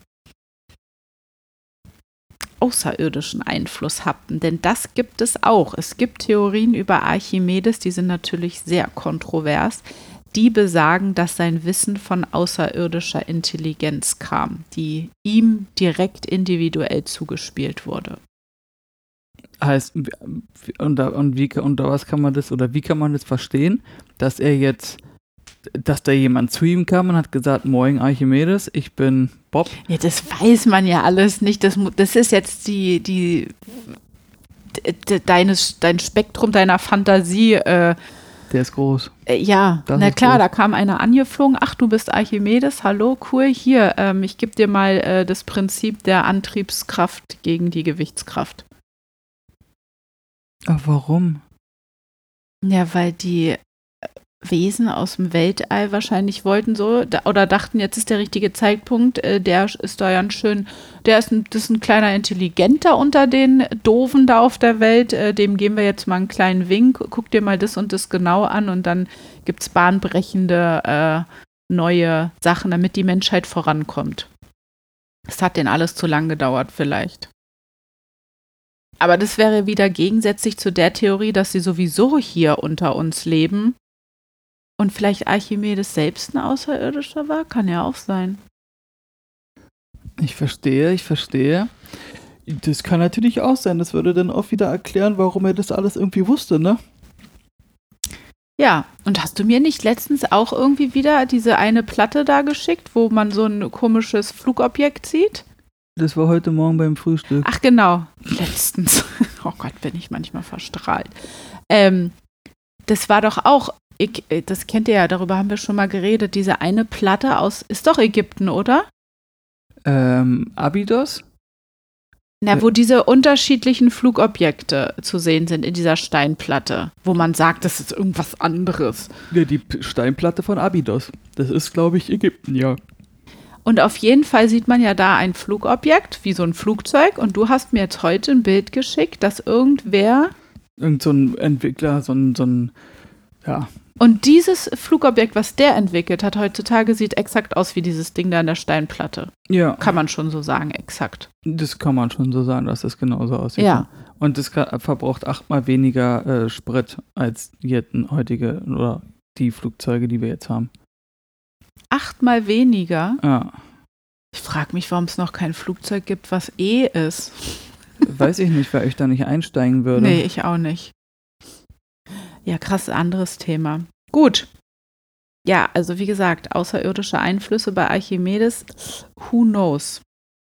außerirdischen Einfluss hatten, denn das gibt es auch. Es gibt Theorien über Archimedes, die sind natürlich sehr kontrovers, die besagen, dass sein Wissen von außerirdischer Intelligenz kam, die ihm direkt individuell zugespielt wurde. Heißt, unter, und wie, unter was kann man das, oder wie kann man das verstehen, dass er jetzt, dass da jemand zu ihm kam und hat gesagt, moin Archimedes, ich bin Bob. Ja, das weiß man ja alles nicht. Das, das ist jetzt die, die de, deines, dein Spektrum deiner Fantasie. Äh, Der ist groß. Äh, ja, das na klar, groß. Da kam einer angeflogen. Ach, du bist Archimedes, hallo, cool. Hier, ähm, ich gebe dir mal äh, das Prinzip der Antriebskraft gegen die Gewichtskraft. Ach, warum? Ja, weil die Wesen aus dem Weltall wahrscheinlich wollten so da, oder dachten, jetzt ist der richtige Zeitpunkt, äh, der ist da ganz schön, der ist ein, das ist ein kleiner Intelligenter unter den Doofen da auf der Welt, äh, dem geben wir jetzt mal einen kleinen Wink, guck dir mal das und das genau an und dann gibt es bahnbrechende äh, neue Sachen, damit die Menschheit vorankommt. Es hat denen alles zu lang gedauert vielleicht. Aber das wäre wieder gegensätzlich zu der Theorie, dass sie sowieso hier unter uns leben. Und vielleicht Archimedes selbst ein Außerirdischer war? Kann ja auch sein. Ich verstehe, ich verstehe. Das kann natürlich auch sein. Das würde dann auch wieder erklären, warum er das alles irgendwie wusste, ne? Ja, und hast du mir nicht letztens auch irgendwie wieder diese eine Platte da geschickt, wo man so ein komisches Flugobjekt sieht? Das war heute Morgen beim Frühstück. Ach genau, letztens. Oh Gott, bin ich manchmal verstrahlt. Ähm, das war doch auch, ich, das kennt ihr ja, darüber haben wir schon mal geredet, diese eine Platte aus, ist doch Ägypten, oder? Ähm, Abydos? Na, wo diese unterschiedlichen Flugobjekte zu sehen sind in dieser Steinplatte, wo man sagt, das ist irgendwas anderes. Ja, die P- Steinplatte von Abydos. Das ist, glaube ich, Ägypten, ja. Und auf jeden Fall sieht man ja da ein Flugobjekt, wie so ein Flugzeug. Und du hast mir jetzt heute ein Bild geschickt, dass irgendwer... Irgend so ein Entwickler, so ein, so ein, ja. Und dieses Flugobjekt, was der entwickelt hat heutzutage, sieht exakt aus wie dieses Ding da in der Steinplatte. Ja. Kann man schon so sagen, exakt. Das kann man schon so sagen, dass das genauso aussieht. Ja. Und das kann, verbraucht achtmal weniger äh, Sprit als jetzt heutige oder die Flugzeuge, die wir jetzt haben. Achtmal weniger? Ja. Ich frage mich, warum es noch kein Flugzeug gibt, was E ist. Weiß ich nicht, weil ich da nicht einsteigen würde. Nee, ich auch nicht. Ja, krass, anderes Thema. Gut. Ja, also wie gesagt, außerirdische Einflüsse bei Archimedes, who knows?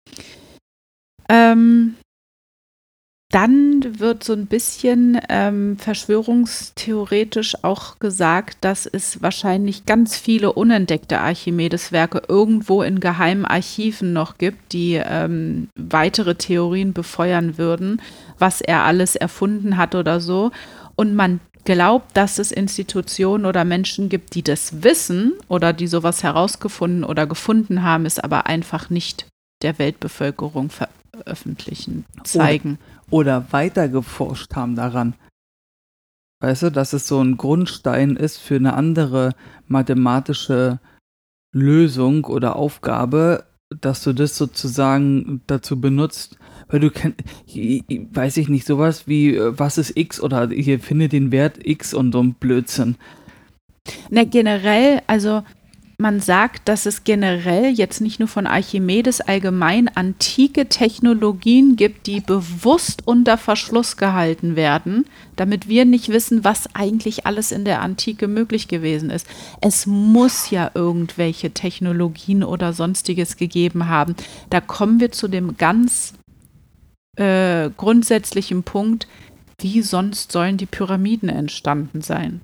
Ähm, dann wird so ein bisschen ähm, verschwörungstheoretisch auch gesagt, dass es wahrscheinlich ganz viele unentdeckte Archimedes-Werke irgendwo in geheimen Archiven noch gibt, die ähm, weitere Theorien befeuern würden, was er alles erfunden hat oder so. Und man glaubt, dass es Institutionen oder Menschen gibt, die das wissen oder die sowas herausgefunden oder gefunden haben, es aber einfach nicht der Weltbevölkerung veröffentlichen, zeigen. Oder, oder weiter geforscht haben daran. Weißt du, dass es so ein Grundstein ist für eine andere mathematische Lösung oder Aufgabe, dass du das sozusagen dazu benutzt, weil du kennst, weiß ich nicht, sowas wie, was ist X oder hier finde den Wert X und so ein Blödsinn. Na, generell, also man sagt, dass es generell jetzt nicht nur von Archimedes allgemein antike Technologien gibt, die bewusst unter Verschluss gehalten werden, damit wir nicht wissen, was eigentlich alles in der Antike möglich gewesen ist. Es muss ja irgendwelche Technologien oder Sonstiges gegeben haben. Da kommen wir zu dem ganz äh, grundsätzlichen Punkt, wie sonst sollen die Pyramiden entstanden sein?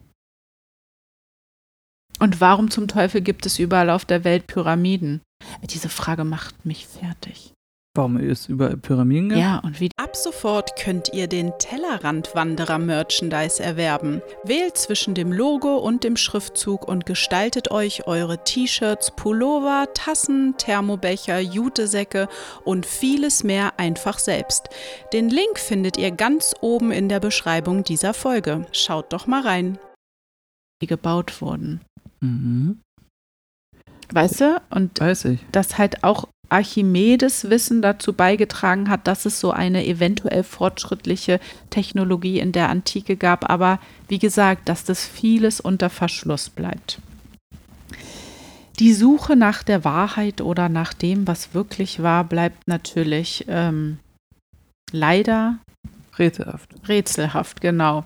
Und warum zum Teufel gibt es überall auf der Welt Pyramiden? Diese Frage macht mich fertig. Warum ist überall Pyramiden gibt? Ja, und wie? Ab sofort könnt ihr den Tellerrand-Wanderer-Merchandise erwerben. Wählt zwischen dem Logo und dem Schriftzug und gestaltet euch eure T-Shirts, Pullover, Tassen, Thermobecher, Jutesäcke und vieles mehr einfach selbst. Den Link findet ihr ganz oben in der Beschreibung dieser Folge. Schaut doch mal rein. Die gebaut wurden. Mhm. Weißt du? Und Weiß ich. dass halt auch Archimedes Wissen dazu beigetragen hat, dass es so eine eventuell fortschrittliche Technologie in der Antike gab, aber wie gesagt, dass das vieles unter Verschluss bleibt. Die Suche nach der Wahrheit oder nach dem, was wirklich war, bleibt natürlich ähm, leider Rätselhaft. rätselhaft, genau.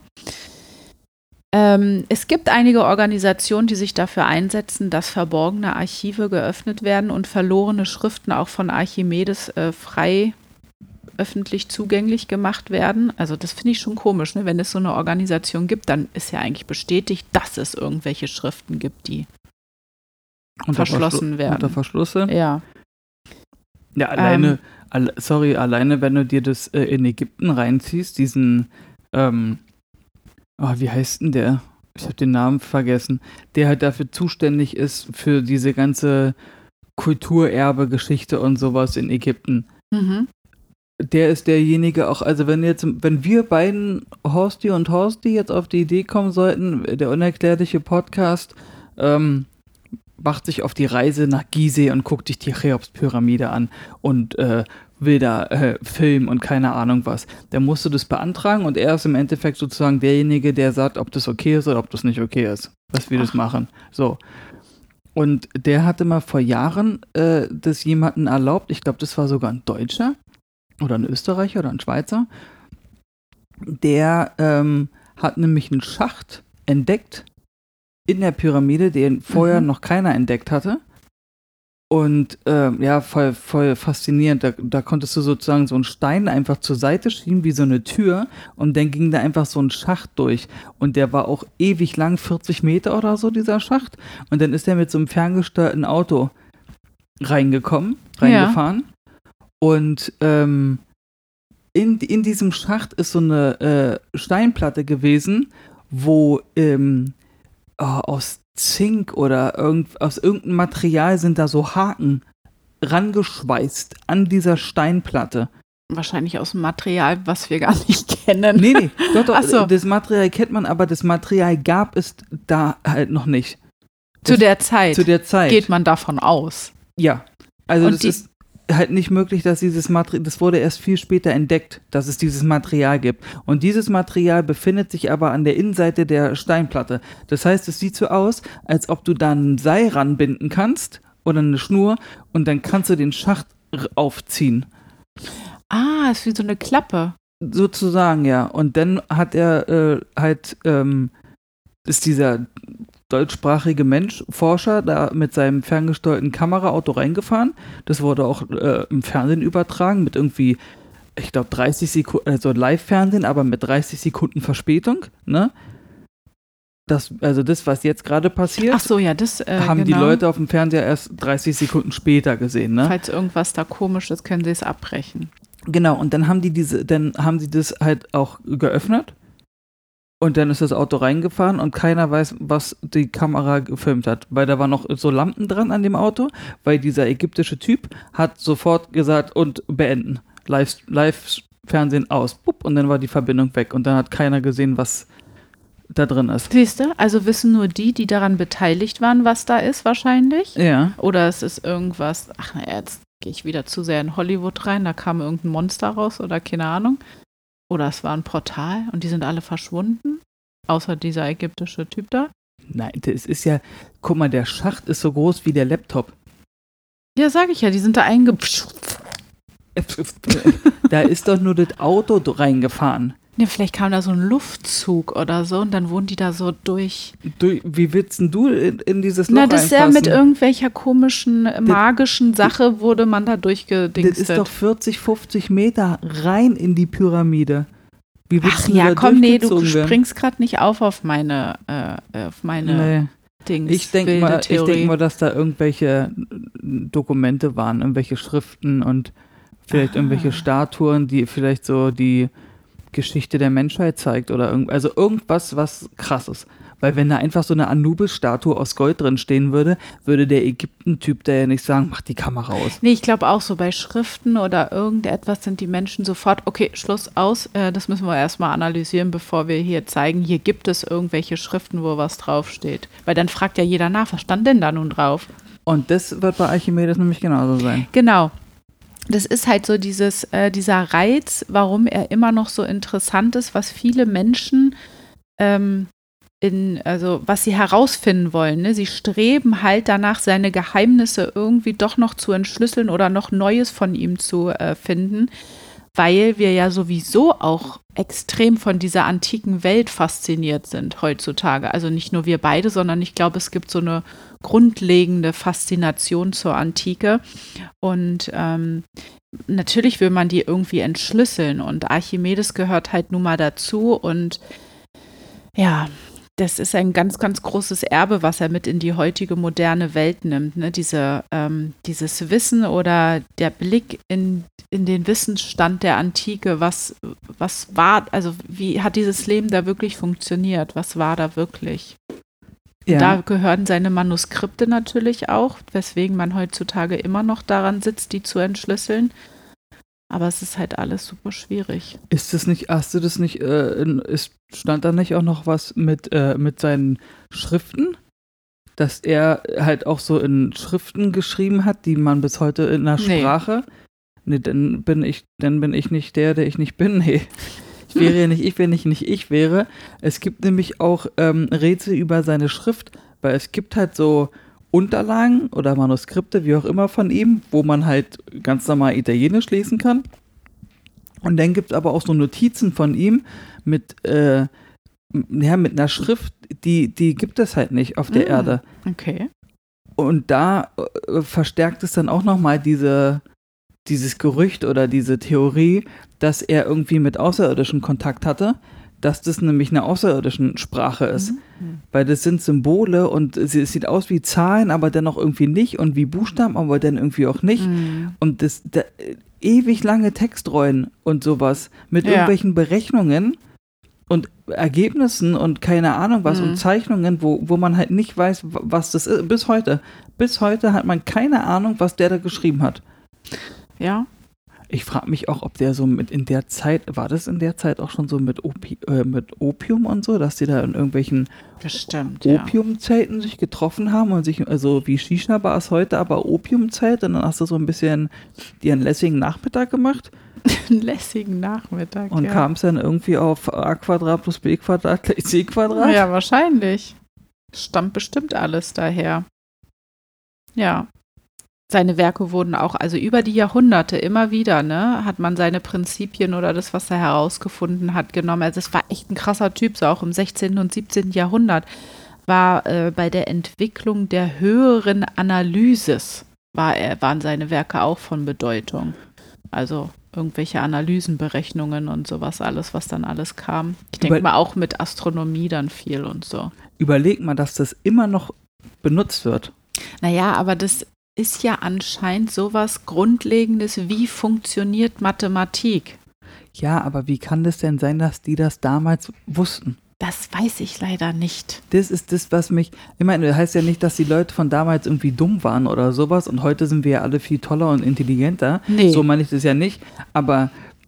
Ähm, es gibt einige Organisationen, die sich dafür einsetzen, dass verborgene Archive geöffnet werden und verlorene Schriften auch von Archimedes äh, frei öffentlich zugänglich gemacht werden. Also das finde ich schon komisch, ne? Wenn es so eine Organisation gibt, dann ist ja eigentlich bestätigt, dass es irgendwelche Schriften gibt, die Unter verschlossen Verschlu- werden. Unter Verschlüsse? Ja. Ja, alleine, Ähm. alle, sorry, alleine, wenn du dir das äh, in Ägypten reinziehst, diesen, ähm, oh, wie heißt denn der? ich habe den Namen vergessen, der halt dafür zuständig ist für diese ganze Kulturerbe-Geschichte und sowas in Ägypten. Mhm. Der ist derjenige auch, also wenn jetzt, wenn wir beiden, Horsti und Horsti, jetzt auf die Idee kommen sollten, der unerklärliche Podcast ähm, macht sich auf die Reise nach Gizeh und guckt sich die Cheops-Pyramide an und äh, will da äh, filmen und keine Ahnung was. Dann musst du das beantragen und er ist im Endeffekt sozusagen derjenige, der sagt, ob das okay ist oder ob das nicht okay ist, dass wir Ach. das machen. So. Und der hatte mal vor Jahren äh, das jemanden erlaubt, ich glaube, das war sogar ein Deutscher oder ein Österreicher oder ein Schweizer, der ähm, hat nämlich einen Schacht entdeckt in der Pyramide, den vorher mhm. noch keiner entdeckt hatte. Und ähm, ja, voll, voll faszinierend. Da, da konntest du sozusagen so einen Stein einfach zur Seite schieben, wie so eine Tür. Und dann ging da einfach so ein Schacht durch. Und der war auch ewig lang, vierzig Meter oder so, dieser Schacht. Und dann ist er mit so einem ferngesteuerten Auto reingekommen, reingefahren. Ja. Und ähm, in, in diesem Schacht ist so eine äh, Steinplatte gewesen, wo ähm, oh, aus Zink oder irgend, aus irgendeinem Material sind da so Haken rangeschweißt an dieser Steinplatte. Wahrscheinlich aus dem Material, was wir gar nicht kennen. Nee, nee, doch, doch, Ach so. Das Material kennt man, aber das Material gab es da halt noch nicht. Das, zu der Zeit? Zu der Zeit. Geht man davon aus? Ja, also Und das die, ist halt nicht möglich, dass dieses Material, das wurde erst viel später entdeckt, dass es dieses Material gibt. Und dieses Material befindet sich aber an der Innenseite der Steinplatte. Das heißt, es sieht so aus, als ob du da ein Seil ranbinden kannst oder eine Schnur und dann kannst du den Schacht aufziehen. Ah, ist wie so eine Klappe. Sozusagen, ja. Und dann hat er äh, halt, ähm, ist dieser deutschsprachige Mensch, Forscher, da mit seinem ferngesteuerten Kameraauto reingefahren. Das wurde auch äh, im Fernsehen übertragen mit irgendwie, ich glaube, dreißig Sekunden, also Live-Fernsehen, aber mit dreißig Sekunden Verspätung, ne? Das, also das, was jetzt gerade passiert, Ach so, ja, das, äh, haben genau. die Leute auf dem Fernseher erst dreißig Sekunden später gesehen, ne? Falls irgendwas da komisch ist, können sie es abbrechen. Genau, und dann haben die diese, dann haben sie das halt auch geöffnet. Und dann ist das Auto reingefahren und keiner weiß, was die Kamera gefilmt hat. Weil da waren noch so Lampen dran an dem Auto, weil dieser ägyptische Typ hat sofort gesagt, und beenden. Live, Live-Fernsehen aus. Und dann war die Verbindung weg. Und dann hat keiner gesehen, was da drin ist. Siehst du? Also wissen nur die, die daran beteiligt waren, was da ist wahrscheinlich? Ja. Oder es ist irgendwas, ach na, jetzt gehe ich wieder zu sehr in Hollywood rein, da kam irgendein Monster raus oder keine Ahnung. Oder es war ein Portal und die sind alle verschwunden, außer dieser ägyptische Typ da. Nein, das ist ja, guck mal, der Schacht ist so groß wie der Laptop. Ja, sag ich ja, die sind da eingepfft. Da ist doch nur das Auto reingefahren. Ja, vielleicht kam da so ein Luftzug oder so und dann wurden die da so durch. Du, wie willst denn du in, in dieses Loch Na, das ist ja reinpassen? mit irgendwelcher komischen, magischen Sache wurde man da durchgedingstet. Das ist doch vierzig, fünfzig Meter rein in die Pyramide. Wie willst Ach du ja, da komm, nee, du durchgezogen springst gerade nicht auf auf meine, äh, auf meine nee. Dings. Ich denke wilde mal, ich Theorie. denk mal, dass da irgendwelche Dokumente waren, irgendwelche Schriften und vielleicht Aha. irgendwelche Statuen, die vielleicht so die Geschichte der Menschheit zeigt oder irgend, also irgendwas, was krass ist. Weil wenn da einfach so eine Anubis-Statue aus Gold drin stehen würde, würde der Ägypten-Typ da ja nicht sagen, mach die Kamera aus. Nee, ich glaube auch so bei Schriften oder irgendetwas sind die Menschen sofort, okay, Schluss aus, äh, das müssen wir erstmal analysieren, bevor wir hier zeigen, hier gibt es irgendwelche Schriften, wo was draufsteht. Weil dann fragt ja jeder nach, was stand denn da nun drauf? Und das wird bei Archimedes nämlich genauso sein. Genau. Das ist halt so dieses, äh, dieser Reiz, warum er immer noch so interessant ist, was viele Menschen ähm, in, also was sie herausfinden wollen. Ne? Sie streben halt danach, seine Geheimnisse irgendwie doch noch zu entschlüsseln oder noch Neues von ihm zu äh, finden, weil wir ja sowieso auch extrem von dieser antiken Welt fasziniert sind heutzutage. Also nicht nur wir beide, sondern ich glaube, es gibt so eine grundlegende Faszination zur Antike. Und ähm, natürlich will man die irgendwie entschlüsseln. Und Archimedes gehört halt nun mal dazu. Und ja, das ist ein ganz, ganz großes Erbe, was er mit in die heutige moderne Welt nimmt. Ne? Diese, ähm, dieses Wissen oder der Blick in, in den Wissensstand der Antike. Was, was war, also wie hat dieses Leben da wirklich funktioniert? Was war da wirklich? Ja. Da gehören seine Manuskripte natürlich auch, weswegen man heutzutage immer noch daran sitzt, die zu entschlüsseln. Aber es ist halt alles super schwierig. Ist das nicht, hast du das nicht, äh, in, ist, stand da nicht auch noch was mit, äh, mit seinen Schriften? Dass er halt auch so in Schriften geschrieben hat, die man bis heute in der Nee. Sprache. Nee, dann bin ich, dann bin ich nicht der, der ich nicht bin. Nee. Ich wäre ja nicht ich, wenn ich nicht ich wäre. Es gibt nämlich auch ähm, Rätsel über seine Schrift, weil es gibt halt so Unterlagen oder Manuskripte, wie auch immer von ihm, wo man halt ganz normal Italienisch lesen kann. Und dann gibt es aber auch so Notizen von ihm mit, äh, ja, mit einer Schrift, die, die gibt es halt nicht auf der Mm, Erde. Okay. Und da äh, verstärkt es dann auch nochmal diese, dieses Gerücht oder diese Theorie, dass er irgendwie mit Außerirdischen Kontakt hatte, dass das nämlich eine außerirdische Sprache ist. Mhm. Weil das sind Symbole und es es sieht aus wie Zahlen, aber dann auch irgendwie nicht und wie Buchstaben, aber dann irgendwie auch nicht. Mhm. Und das da, ewig lange Textrollen und sowas mit Ja. irgendwelchen Berechnungen und Ergebnissen und keine Ahnung was Mhm. und Zeichnungen, wo, wo man halt nicht weiß, w- was das ist. Bis heute. Bis heute hat man keine Ahnung, was der da geschrieben hat. Ja. Ich frage mich auch, ob der so mit in der Zeit, war das in der Zeit auch schon so mit, Opi äh, mit Opium und so, dass die da in irgendwelchen Bestimmt, ja. Opiumzelten sich getroffen haben und sich, also wie Shisha-Bars heute, aber Opiumzelt und dann hast du so ein bisschen dir einen lässigen Nachmittag gemacht Einen lässigen Nachmittag, und ja. kamst dann irgendwie auf a Quadrat plus b Quadrat gleich c Quadrat. Ja, wahrscheinlich. Stammt bestimmt alles daher. Ja. Seine Werke wurden auch, also über die Jahrhunderte immer wieder, ne, hat man seine Prinzipien oder das, was er herausgefunden hat, genommen. Also es war echt ein krasser Typ, so auch im sechzehnten und siebzehnten Jahrhundert war äh, bei der Entwicklung der höheren Analysis war er, waren seine Werke auch von Bedeutung. Also irgendwelche Analysen, Berechnungen und sowas alles, was dann alles kam. Ich denke Über- mal auch mit Astronomie dann viel und so. Überleg mal, dass das immer noch benutzt wird. Naja, aber das ist ja anscheinend sowas Grundlegendes, wie funktioniert Mathematik? Ja, aber wie kann das denn sein, dass die das damals wussten? Das weiß ich leider nicht. Das ist das, was mich, ich meine, das heißt ja nicht, dass die Leute von damals irgendwie dumm waren oder sowas und heute sind wir ja alle viel toller und intelligenter. Nee. So meine ich das ja nicht, aber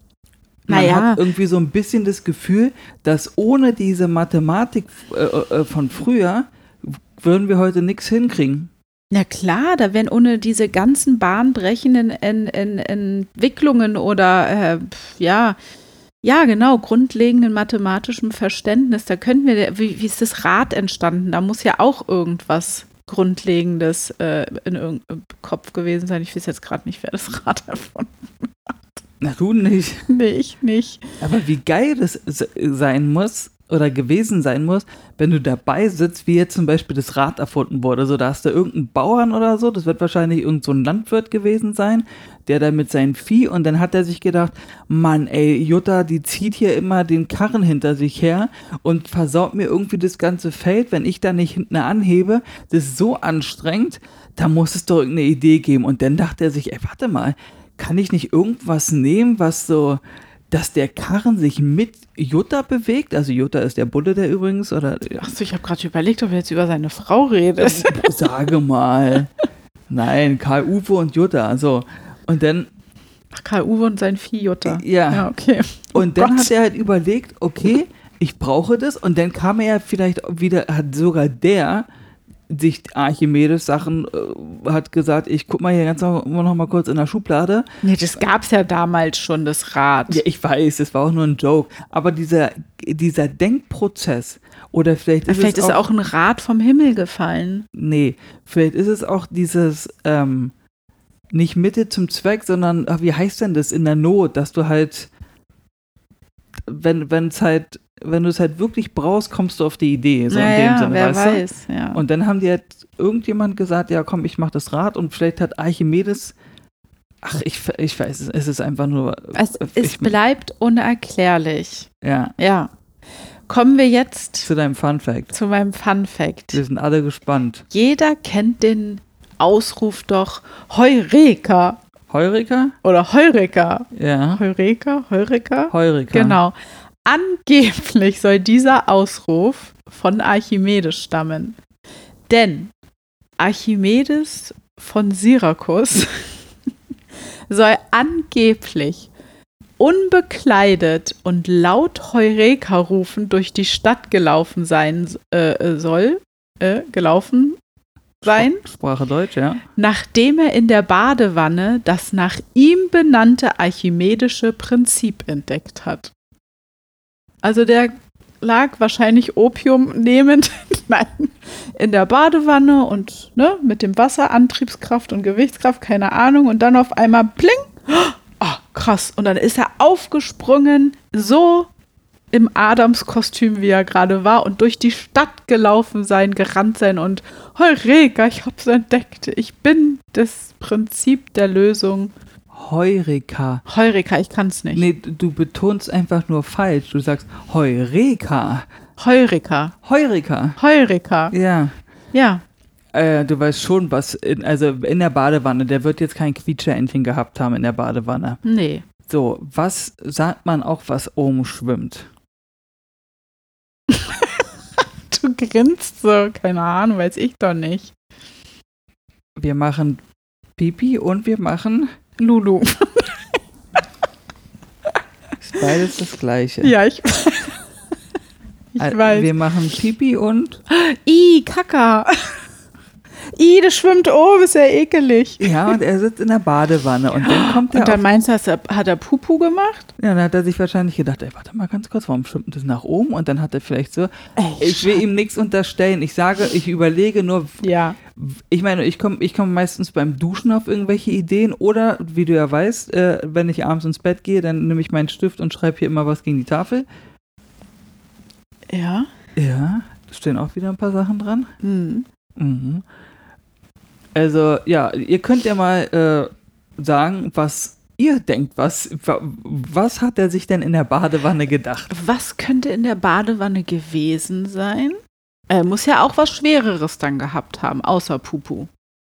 man Naja. hat irgendwie so ein bisschen das Gefühl, dass ohne diese Mathematik äh, äh, von früher würden wir heute nichts hinkriegen. Na klar, da wären ohne diese ganzen bahnbrechenden en, en, Entwicklungen oder äh, pf, ja, ja genau, grundlegenden mathematischen Verständnis, da könnten wir, wie, wie ist das Rad entstanden? Da muss ja auch irgendwas Grundlegendes äh, in irgendeinem Kopf gewesen sein. Ich weiß jetzt gerade nicht, wer das Rad erfunden hat. Na, du nicht. Nee, ich nicht. Aber wie geil das se- sein muss oder gewesen sein muss, wenn du dabei sitzt, wie jetzt zum Beispiel das Rad erfunden wurde. So, da hast du irgendeinen Bauern oder so, das wird wahrscheinlich irgend so ein Landwirt gewesen sein, der da mit seinem Vieh und dann hat er sich gedacht, Mann, ey, Jutta, die zieht hier immer den Karren hinter sich her und versaut mir irgendwie das ganze Feld, wenn ich da nicht hinten anhebe. Das ist so anstrengend, da muss es doch irgendeine Idee geben. Und dann dachte er sich, ey, warte mal, kann ich nicht irgendwas nehmen, was so, dass der Karren sich mit Jutta bewegt? Also Jutta ist der Bulle, der übrigens, oder Achso, ich habe gerade überlegt, ob er jetzt über seine Frau redet. sage mal. Nein, Karl-Uwe und Jutta, so. Und dann, Ach, Karl-Uwe und sein Vieh Jutta. Ja. Ja, okay. und dann Gott. hat er halt überlegt, okay, ich brauche das. Und dann kam er vielleicht wieder, hat sogar der sich Archimedes Sachen, äh, hat gesagt, ich guck mal hier ganz noch, noch mal kurz in der Schublade. Nee, das gab's ja damals schon, das Rad. Ja, ich weiß, das war auch nur ein Joke. Aber dieser, dieser Denkprozess, oder vielleicht ist Vielleicht es ist auch, auch ein Rad vom Himmel gefallen. nee, vielleicht ist es auch dieses, ähm, nicht Mitte zum Zweck, sondern, ach, wie heißt denn das, in der Not, dass du halt, wenn es halt, wenn du es halt wirklich brauchst, kommst du auf die Idee, so in dem Naja, Sinne, wer weißt du? weiß, ja. Und dann haben die halt irgendjemand gesagt, ja komm, ich mach das Rad und vielleicht hat Archimedes, ach, ich, ich weiß, es ist einfach nur, es, ich, es bleibt unerklärlich. ja, Ja. kommen wir jetzt Zu deinem Fun Fact. zu meinem Fun Fact. Wir sind alle gespannt. Jeder kennt den Ausruf doch Heureka Heureka? oder Heureka. Ja. Heureka? Heureka? Heureka. Genau. Angeblich soll dieser Ausruf von Archimedes stammen. Denn Archimedes von Syrakus soll angeblich unbekleidet und laut Heureka rufend durch die Stadt gelaufen sein äh, soll, äh, gelaufen sein, Sprache Deutsch, ja. nachdem er in der Badewanne das nach ihm benannte archimedische Prinzip entdeckt hat. Also der lag wahrscheinlich Opium nehmend nein, in der Badewanne und ne, mit dem Wasser, Antriebskraft und Gewichtskraft, keine Ahnung, und dann auf einmal pling, oh, krass, und dann ist er aufgesprungen, so im Adamskostüm, wie er gerade war, und durch die Stadt gelaufen sein, gerannt sein und Heureka, ich hab's entdeckt, ich bin das Prinzip der Lösung. Heureka. Heureka, ich kann's nicht. Nee, du betonst einfach nur falsch. Du sagst Heureka. Heureka. Heureka. Heureka. Ja. Ja. Äh, du weißt schon, was, in, also in der Badewanne, der wird jetzt kein Quietscherentchen gehabt haben in der Badewanne. Nee. So, was sagt man auch, was oben schwimmt? Du grinst so, keine Ahnung, weiß ich doch nicht. Wir machen Pipi und wir machen Lulu. ist beides das Gleiche. Ja, ich, ich Also, weiß. wir machen Pipi und Ih, Kaka. Ih, das schwimmt oben, ist ja ekelig. ja, und er sitzt in der Badewanne und dann kommt er Und dann auf, meinst du, hat er, hat er Pupu gemacht? ja, dann hat er sich wahrscheinlich gedacht, ey, warte mal ganz kurz, warum schwimmt das nach oben? Und dann hat er vielleicht so, Ey, ich will ihm nichts unterstellen, ich sage, ich überlege nur, Ja. ich meine, ich komme ich komm meistens beim Duschen auf irgendwelche Ideen oder, wie du ja weißt, äh, wenn ich abends ins Bett gehe, dann nehme ich meinen Stift und schreibe hier immer was gegen die Tafel. Ja. Ja, da stehen auch wieder ein paar Sachen dran. Hm. Mhm. Also, ja, ihr könnt ja mal äh, sagen, was ihr denkt. Was, wa- was hat er sich denn in der Badewanne gedacht? Was könnte in der Badewanne gewesen sein? Er muss ja auch was Schwereres dann gehabt haben, außer Pupu.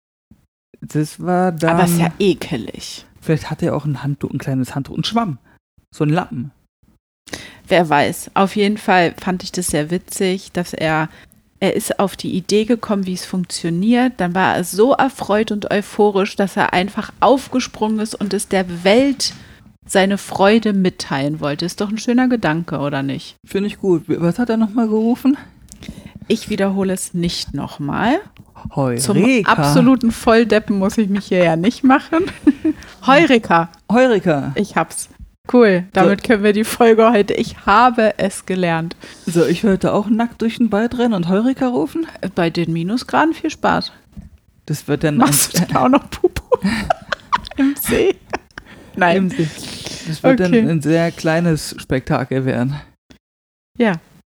Das war dann. Aber ist ja ekelig. Vielleicht hat er auch ein Handtuch, ein kleines Handtuch, ein Schwamm. So ein Lappen. Wer weiß. Auf jeden Fall fand ich das sehr witzig, dass er, er ist auf die Idee gekommen, wie es funktioniert. Dann war er so erfreut und euphorisch, dass er einfach aufgesprungen ist und es der Welt seine Freude mitteilen wollte. Ist doch ein schöner Gedanke, oder nicht? Finde ich gut. Was hat er nochmal gerufen? Ich wiederhole es nicht nochmal. Heureka. Zum absoluten Volldeppen muss ich mich hier ja nicht machen. Heureka. Heureka. Ich hab's. Cool. Damit können wir die Folge heute. Ich habe es gelernt. So, ich wollte auch nackt durch den Wald rennen und Heureka rufen. Bei den Minusgraden viel Spaß. Das wird dann Machst du dann auch noch Pupu im See? Nein. Im See. Das wird Okay. dann ein sehr kleines Spektakel werden. Ja,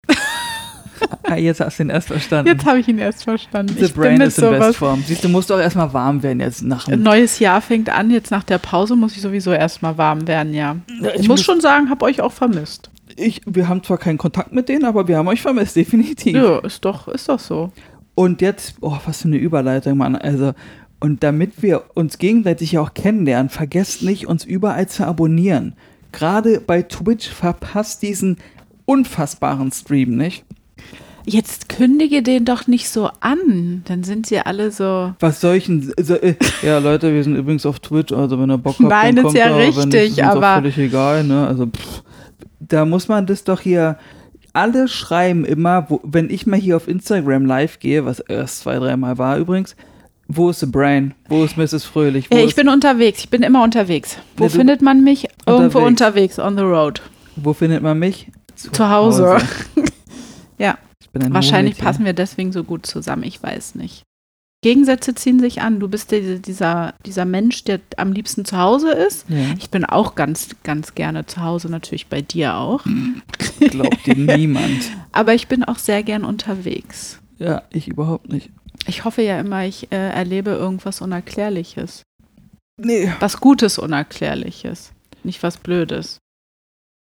Ah, jetzt hast du ihn erst verstanden. jetzt habe ich ihn erst verstanden. The Ich bin brain mit is in best sowas. form. Siehst du, musst doch erstmal warm werden jetzt nach Ein dem. neues Jahr fängt an. Jetzt nach der Pause muss ich sowieso erstmal warm werden, ja. Ja, Ich muss schon sagen, habe euch auch vermisst. Ich, wir haben zwar keinen Kontakt mit denen, aber wir haben euch vermisst, definitiv. Ja, ist doch, ist doch so. Und jetzt, oh, was für eine Überleitung, Mann. Also, und damit wir uns gegenseitig ja auch kennenlernen, vergesst nicht, uns überall zu abonnieren. Gerade bei Twitch verpasst diesen unfassbaren Stream, nicht? Jetzt kündige den doch nicht so an. Dann sind sie alle so. Was solchen, so, äh, ja Leute, wir sind übrigens auf Twitch, also wenn ihr Bock habt, Nein, dann ist kommt ja da, wenn richtig, nicht, ist uns aber- auch völlig egal, ne, also pff, da muss man das doch hier, alle schreiben immer, wo, wenn ich mal hier auf Instagram live gehe, was erst zwei, dreimal war übrigens, wo ist The Brain, wo ist Misses Fröhlich, wo, Äh, ich ist, bin unterwegs. Ich bin immer unterwegs. Wo Nee, du- findet man mich? Irgendwo Unterwegs. unterwegs, on the road. wo findet man mich? Zu Hause. Ja. Ich bin ein Wahrscheinlich Murmeltier. passen wir deswegen so gut zusammen. Ich weiß nicht. Gegensätze ziehen sich an. Du bist der, dieser, dieser Mensch, der am liebsten zu Hause ist. Ja, Ich bin auch ganz, ganz gerne zu Hause, natürlich bei dir auch. glaubt dir niemand. Aber ich bin auch sehr gern unterwegs. Ja, ich überhaupt nicht. Ich hoffe ja immer, ich äh, erlebe irgendwas Unerklärliches. Nee. Was Gutes Unerklärliches. Nicht was Blödes.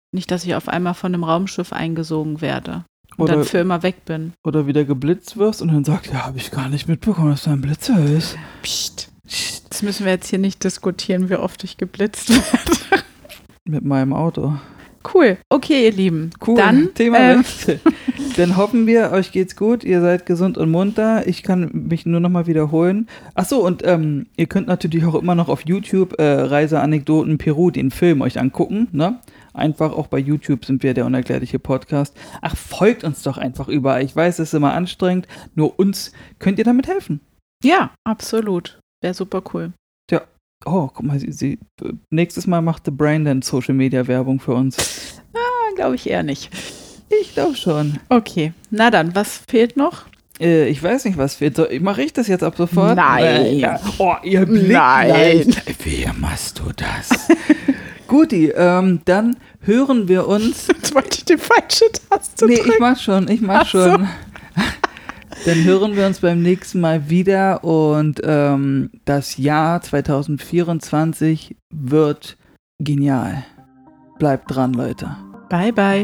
Nicht, dass ich auf einmal von einem Raumschiff eingesogen werde und Oder- dann für immer weg bin. Oder wieder geblitzt wirst und dann sagst, ja, habe ich gar nicht mitbekommen, dass da ein Blitzer ist. Psst. Das müssen wir jetzt hier nicht diskutieren, wie oft ich geblitzt werde. Mit meinem Auto. Cool. Okay, ihr Lieben. Cool. Dann, Thema ähm, Wechsel. Dann hoffen wir, euch geht's gut, ihr seid gesund und munter. Ich kann mich nur nochmal wiederholen. Achso, und ähm, ihr könnt natürlich auch immer noch auf YouTube äh, Reiseanekdoten Peru, den Film, euch angucken. Ne? Einfach auch bei YouTube sind wir der unerklärliche Podcast. Ach, folgt uns doch einfach überall. Ich weiß, es ist immer anstrengend. Nur uns könnt ihr damit helfen. ja, absolut. Wäre super cool. Oh, guck mal, sie, sie, nächstes Mal macht The Brain dann Social Media Werbung für uns. Ah, glaube ich eher nicht. Ich glaube schon. Okay, na dann, was fehlt noch? Äh, ich weiß nicht, was fehlt. So, mache ich das jetzt ab sofort? Nein. Ja. Oh, ihr Blick. Nein. Wie machst du das? Guti, ähm, dann hören wir uns. Jetzt wollte ich die falsche Taste Nee, drücken. ich mach schon, ich mach Ach so. schon. Dann hören wir uns beim nächsten Mal wieder und ähm, das Jahr zwanzig vierundzwanzig wird genial. Bleibt dran, Leute. Bye, bye.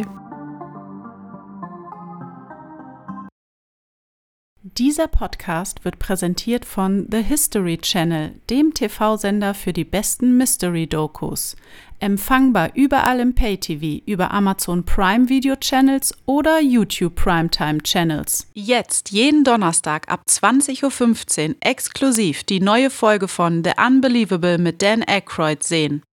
Dieser Podcast wird präsentiert von The History Channel, dem T V-Sender für die besten Mystery-Dokus. Empfangbar überall im Pay-T V, über Amazon Prime Video Channels oder YouTube Primetime Channels. Jetzt, jeden Donnerstag ab zwanzig Uhr fünfzehn exklusiv die neue Folge von The Unbelievable mit Dan Aykroyd sehen.